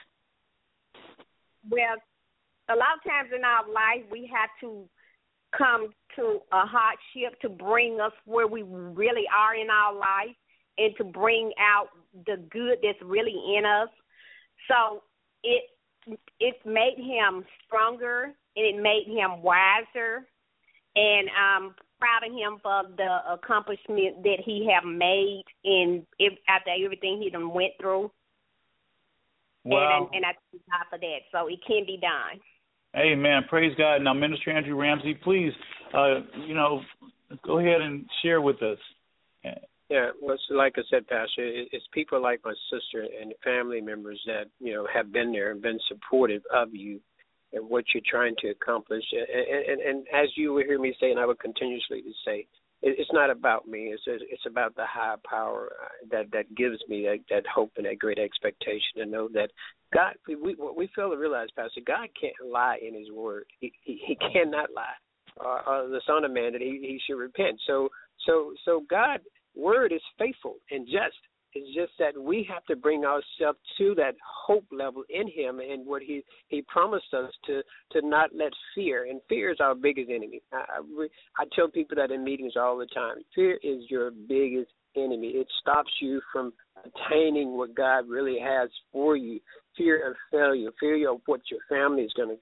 Well, a lot of times in our life, we have to come to a hardship to bring us where we really are in our life and to bring out the good that's really in us. So it it made him stronger and it made him wiser. And I'm proud of him for the accomplishment that he have made in if, after everything he done went through. Wow. And, and I thank God for that. So it can be done. Amen. Praise God. Now, Minister Andrew Ramsey, please, uh, you know, go ahead and share with us. Yeah, well, so like I said, Pastor, it's people like my sister and family members that, you know, have been there and been supportive of you and what you're trying to accomplish. And, and, and as you will hear me say, and I will continuously to say, it's not about me. It's it's about the higher power that, that gives me that, that hope and that great expectation to know that God, we we fail to realize, Pastor, God can't lie in his word. He he, he cannot lie. Uh, uh, the Son of Man, that he, he should repent. So so so God word is faithful and just. It's just that we have to bring ourselves to that hope level in him and what he, he promised us to, to not let fear. And fear is our biggest enemy. I, I, I tell people that in meetings all the time. Fear is your biggest enemy. It stops you from attaining what God really has for you. Fear of failure, fear of what your family is going to think,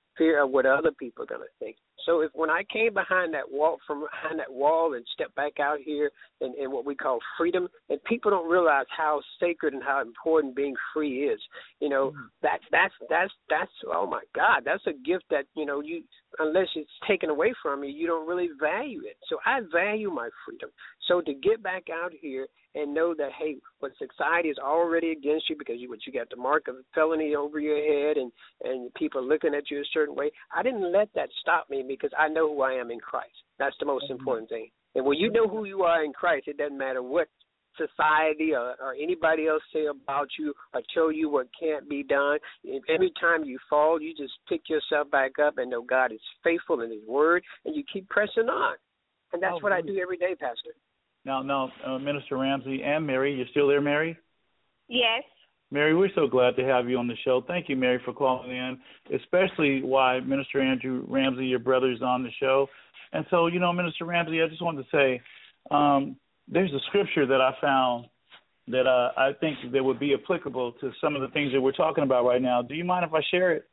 fear of what other people are going to think. So if when I came behind that wall, from behind that wall, and stepped back out here in, in what we call freedom, and people don't realize how sacred and how important being free is. You know, mm-hmm. that's that's that's that's oh my God, that's a gift that you know you unless it's taken away from you, you don't really value it. So I value my freedom. So to get back out here and know that, hey, what society is already against you because you what you got the mark of felony over your head and, and people looking at you a certain way, I didn't let that stop me because I know who I am in Christ. That's the most important thing. And when you know who you are in Christ, it doesn't matter what society or, or anybody else say about you or tell you what can't be done. Every time you fall, you just pick yourself back up and know God is faithful in his word, and you keep pressing on. And that's oh, what I do every day, Pastor. Now, now, uh, Minister Ramsey and Mary, you're still there, Mary? Yes. Mary, we're so glad to have you on the show. Thank you, Mary, for calling in, especially why Minister Andrew Ramsey, your brother, is on the show. And so, you know, Minister Ramsey, I just wanted to say um, there's a scripture that I found that uh, I think that would be applicable to some of the things that we're talking about right now. Do you mind if I share it?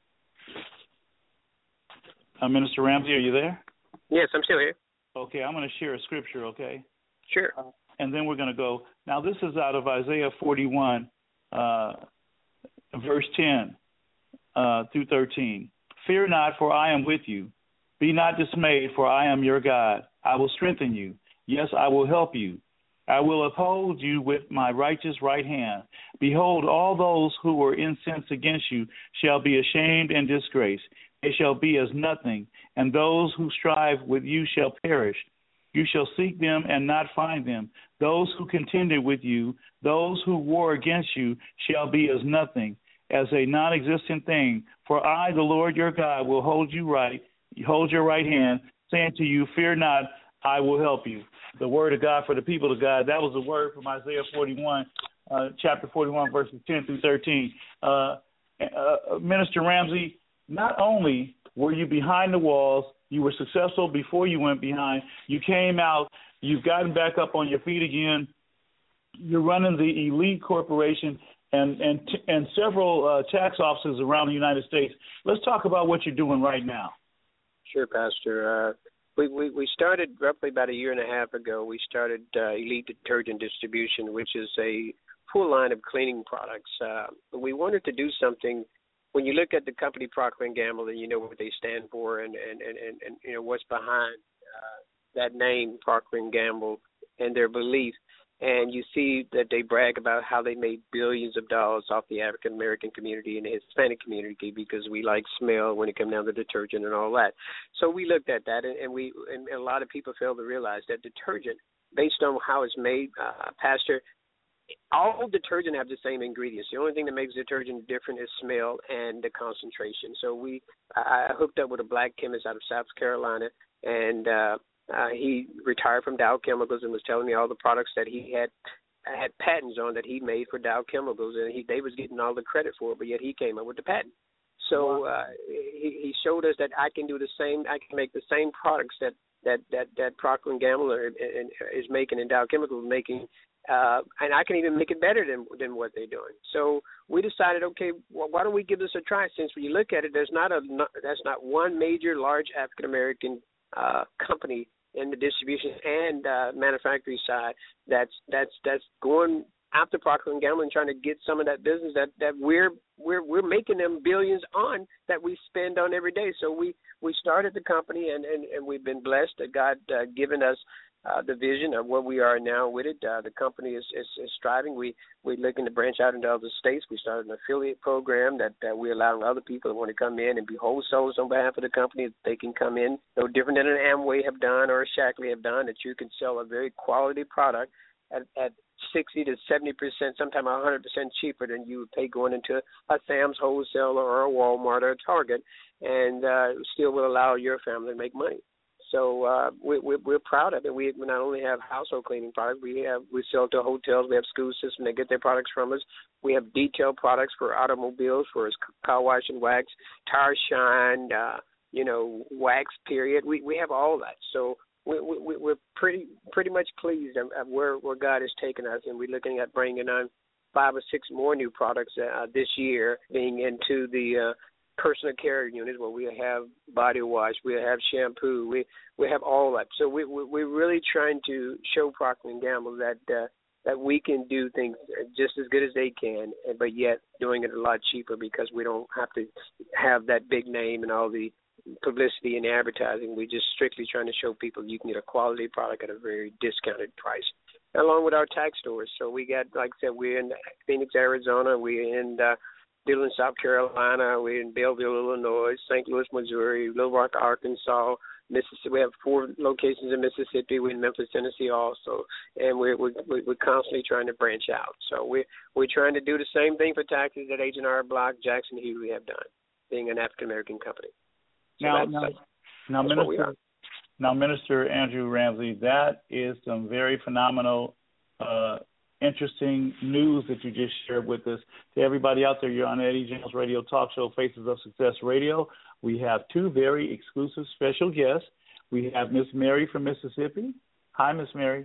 Uh, Minister Ramsey, are you there? Yes, I'm still here. Okay, I'm going to share a scripture, okay? Sure. Uh, and then we're going to go. Now, this is out of Isaiah forty-one, uh, verse ten uh, through thirteen. Fear not, for I am with you. Be not dismayed, for I am your God. I will strengthen you. Yes, I will help you. I will uphold you with my righteous right hand. Behold, all those who were incensed against you shall be ashamed and disgraced. They shall be as nothing, and those who strive with you shall perish. You shall seek them and not find them. Those who contended with you, those who war against you, shall be as nothing, as a non-existent thing. For I, the Lord your God, will hold you right, hold your right hand, saying to you, fear not, I will help you. The word of God for the people of God. That was the word from Isaiah forty-one, uh, chapter forty-one, verses ten through thirteen. Uh, uh, Minister Ramsey, not only were you behind the walls, you were successful before you went behind. You came out. You've gotten back up on your feet again. You're running the Elite Corporation and and and several uh, tax offices around the United States. Let's talk about what you're doing right now. Sure, Pastor. Uh, we, we we started roughly about a year and a half ago. We started uh, Elite Detergent Distribution, which is a full line of cleaning products. Uh, we wanted to do something. When you look at the company Procter and Gamble, and you know what they stand for, and and, and, and, and you know what's behind uh, that name, Procter and Gamble, and their belief, and you see that they brag about how they made billions of dollars off the African American community and the Hispanic community because we like smell when it comes down to detergent and all that. So we looked at that, and, and we and a lot of people fail to realize that detergent, based on how it's made, uh, Pastor, all detergent have the same ingredients. The only thing that makes detergent different is smell and the concentration. So we, I hooked up with a black chemist out of South Carolina, and uh, uh, he retired from Dow Chemicals and was telling me all the products that he had had patents on that he made for Dow Chemicals, and he, they was getting all the credit for it, but yet he came up with the patent. So uh, he, he showed us that I can do the same. I can make the same products that that that, that Procter and Gamble are, and, is making and Dow Chemicals is making. Uh, and I can even make it better than than what they're doing. So we decided, okay, well, why don't we give this a try? Since when you look at it, there's not a not, that's not one major large African American uh, company in the distribution and uh, manufacturing side that's that's that's going after Procter and Gamble and trying to get some of that business that, that we're we're we're making them billions on that we spend on every day. So we, we started the company and, and, and we've been blessed that God uh, given us. Uh, the vision of where we are now with it. Uh, the company is, is, is striving. We, we're looking to branch out into other states. We started an affiliate program that, that we're allowing other people that want to come in and be wholesalers on behalf of the company. They can come in, no different than an Amway have done or a Shackley have done, that you can sell a very quality product at, at sixty to seventy percent, sometimes one hundred percent cheaper than you would pay going into a Sam's wholesaler or a Walmart or a Target, and uh, still will allow your family to make money. So uh, we, we, we're proud of it. We not only have household cleaning products, we have we sell to hotels. We have school systems that get their products from us. We have detailed products for automobiles, for car wash and wax, tire shine, uh, you know, wax. Period. We we have all that. So we, we, we're pretty pretty much pleased of, of where where God has taken us, and we're looking at bringing on five or six more new products uh, this year, being into the uh, personal care unit where we have body wash, we have shampoo, we we have all that. So we, we we're really trying to show Procter and Gamble that uh, that we can do things just as good as they can, but yet doing it a lot cheaper because we don't have to have that big name and all the publicity and advertising. We're just strictly trying to show people you can get a quality product at a very discounted price, along with our tax stores. So we got, like I said, we're in Phoenix, Arizona. We're in uh, Dillon, South Carolina. We're in Belleville, Illinois, Saint Louis, Missouri, Little Rock, Arkansas, Mississippi. We have four locations in Mississippi. We're in Memphis, Tennessee also, and we're we're, we're constantly trying to branch out. So we're we're trying to do the same thing for taxes that H and R Block, Jackson Hewitt have done, being an African American company. So now, that's, now, that's, now, that's Minister, now, Minister Andrew Ramsey, that is some very phenomenal, uh, interesting news that you just shared with us. To everybody out there, you're on Eddie Jones Radio Talk Show, Faces of Success Radio. We have two very exclusive special guests. We have Miss Mary from Mississippi. Hi, Miss Mary.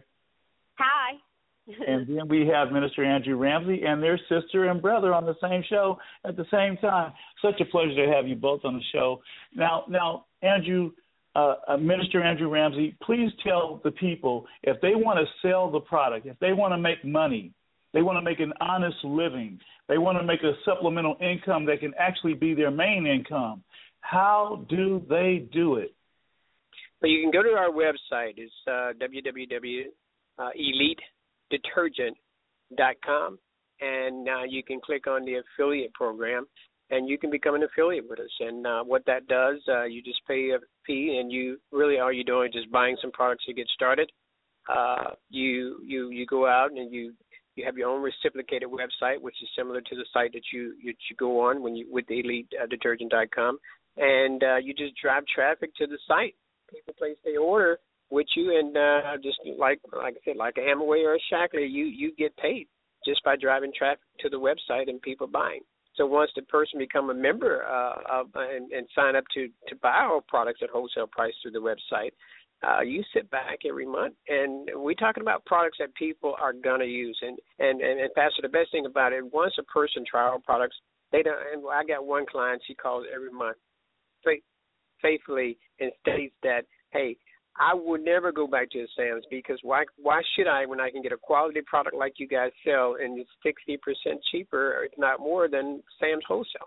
Hi. And then we have Minister Andrew Ramsey and their sister and brother on the same show at the same time. Such a pleasure to have you both on the show. Now, now, Andrew, uh, uh, Minister Andrew Ramsey, please tell the people if they want to sell the product, if they want to make money, they want to make an honest living, they want to make a supplemental income that can actually be their main income, how do they do it? Well, you can go to our website. It's uh, w w w dot elite detergent dot com, and uh, you can click on the affiliate program, and you can become an affiliate with us. And uh, what that does, uh, you just pay a fee, and you really all you're doing is just buying some products to get started. Uh, you you you go out and you you have your own reciprocated website, which is similar to the site that you you, you go on when you with the elite detergent dot com, and uh, you just drive traffic to the site. People place their order with you, and uh, just like like I said, like an Amway or a Shackley, you you get paid just by driving traffic to the website and people buying. So once the person become a member uh, of, and, and sign up to, to buy our products at wholesale price through the website, uh, you sit back every month, and we're talking about products that people are gonna use. And and and, and Pastor, the best thing about it, once a person try our products, they don't. And I got one client, she calls every month, faith, faithfully, and states that, hey, I would never go back to the Sam's because why why should I when I can get a quality product like you guys sell and it's sixty percent cheaper, if not more, than Sam's wholesale.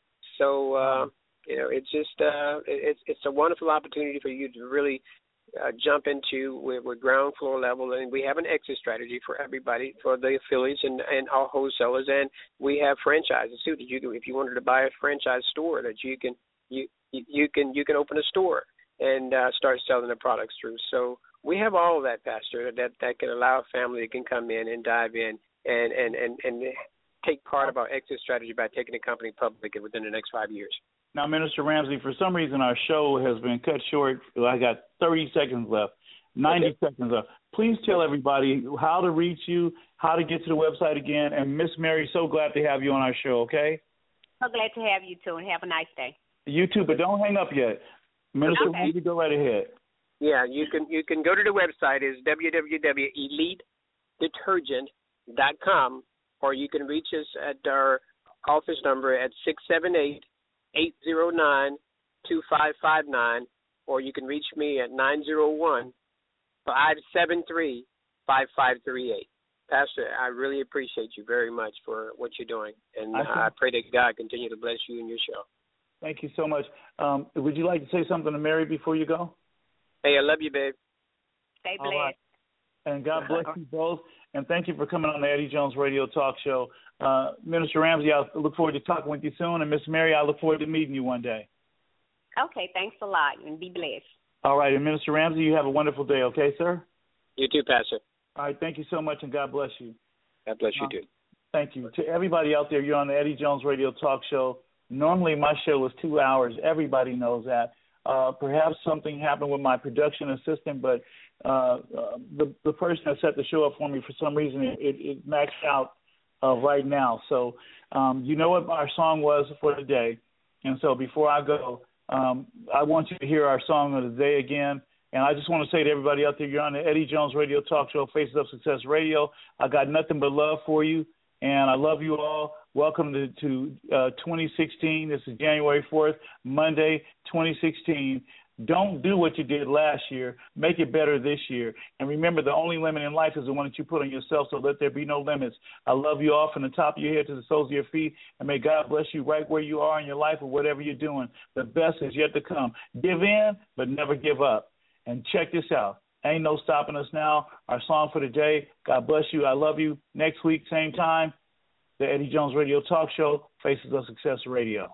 So, uh, you know, it's just uh, it's it's a wonderful opportunity for you to really uh, jump into with, with ground floor level. And we have an exit strategy for everybody, for the affiliates and, and our wholesalers. And we have franchises, too, that you can, if you wanted to buy a franchise store, that you can you you can you can open a store and uh, start selling the products through. So we have all of that, Pastor, that, that can allow a family that can come in and dive in and, and, and, and take part of our exit strategy by taking the company public within the next five years. Now, Minister Ramsey, for some reason our show has been cut short. I got thirty seconds left, ninety okay. seconds left. Please tell everybody how to reach you, how to get to the website again. And Miss Mary, so glad to have you on our show, okay? So glad to have you, too, and have a nice day. You too, but don't hang up yet. Minister, okay. you go right ahead. Yeah, you can you can go to the website. It's w w w dot elite detergent dot com, or you can reach us at our office number at six seven eight, eight zero nine, two five five nine, or you can reach me at nine zero one, five seven three, five five three eight. Pastor, I really appreciate you very much for what you're doing, and I, uh, I pray that God continue to bless you and your show. Thank you so much. Um, would you like to say something to Mary before you go? Hey, I love you, babe. Stay blessed. Right. And God bless you both. And thank you for coming on the Eddie Jones Radio Talk Show. Uh, Minister Ramsey, I look forward to talking with you soon. And Miss Mary, I look forward to meeting you one day. Okay, thanks a lot, and be blessed. All right. And Minister Ramsey, you have a wonderful day, okay, sir? You too, Pastor. All right. Thank you so much, and God bless you. God bless you, uh, too. Thank you. To everybody out there, you're on the Eddie Jones Radio Talk Show. Normally, my show is two hours. Everybody knows that. Uh, perhaps something happened with my production assistant, but uh, uh, the the person that set the show up for me, for some reason, it, it, it maxed out uh, right now. So um, you know what our song was for the day. And so before I go, um, I want you to hear our song of the day again. And I just want to say to everybody out there, you're on the Eddie Jones Radio Talk Show, Faces of Success Radio. I got nothing but love for you. And I love you all. Welcome to, to uh, twenty sixteen. This is January fourth, Monday, twenty sixteen. Don't do what you did last year. Make it better this year. And remember, the only limit in life is the one that you put on yourself, so let there be no limits. I love you all from the top of your head to the soles of your feet, and may God bless you right where you are in your life or whatever you're doing. The best is yet to come. Give in, but never give up. And check this out. Ain't no stopping us now. Our song for the day, God bless you. I love you. Next week, same time, the Eddie Jones Radio Talk Show, Faces of Success Radio.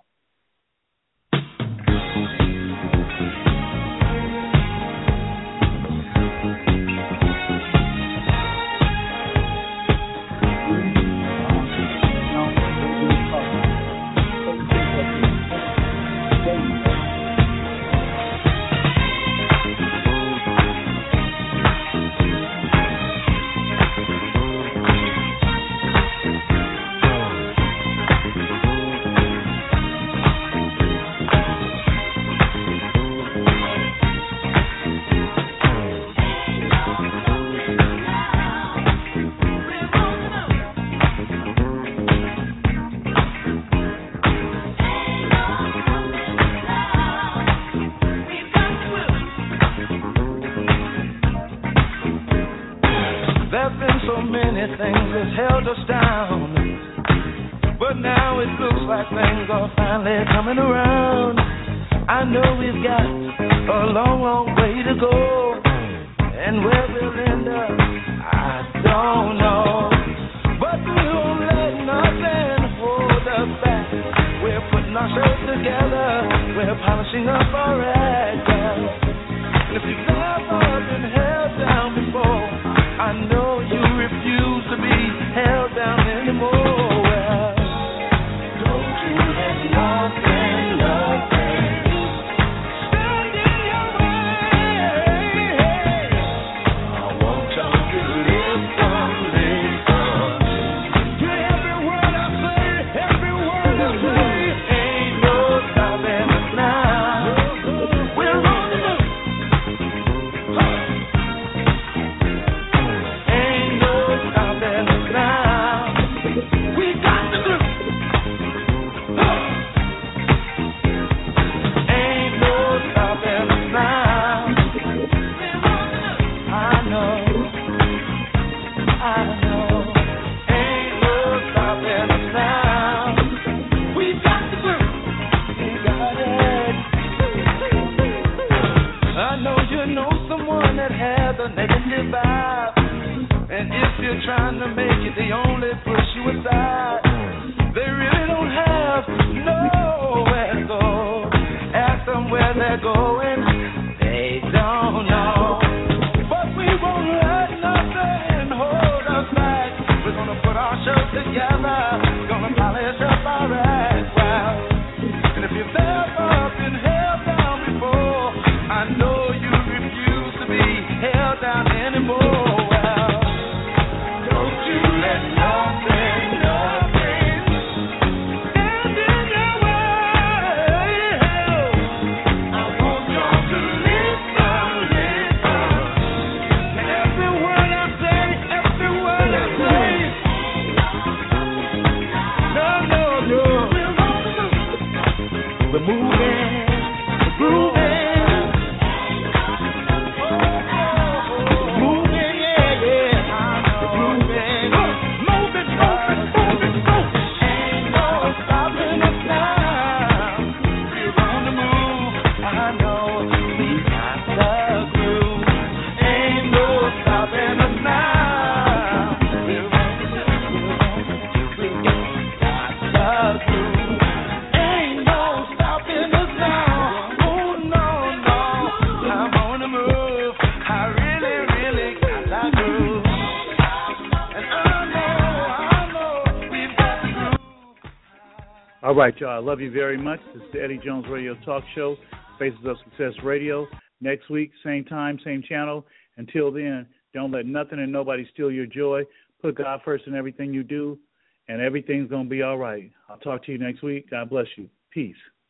All right, y'all. I love you very much. This is the Eddie Jones Radio Talk Show, Faces of Success Radio. Next week, same time, same channel. Until then, don't let nothing and nobody steal your joy. Put God first in everything you do, and everything's going to be all right. I'll talk to you next week. God bless you. Peace.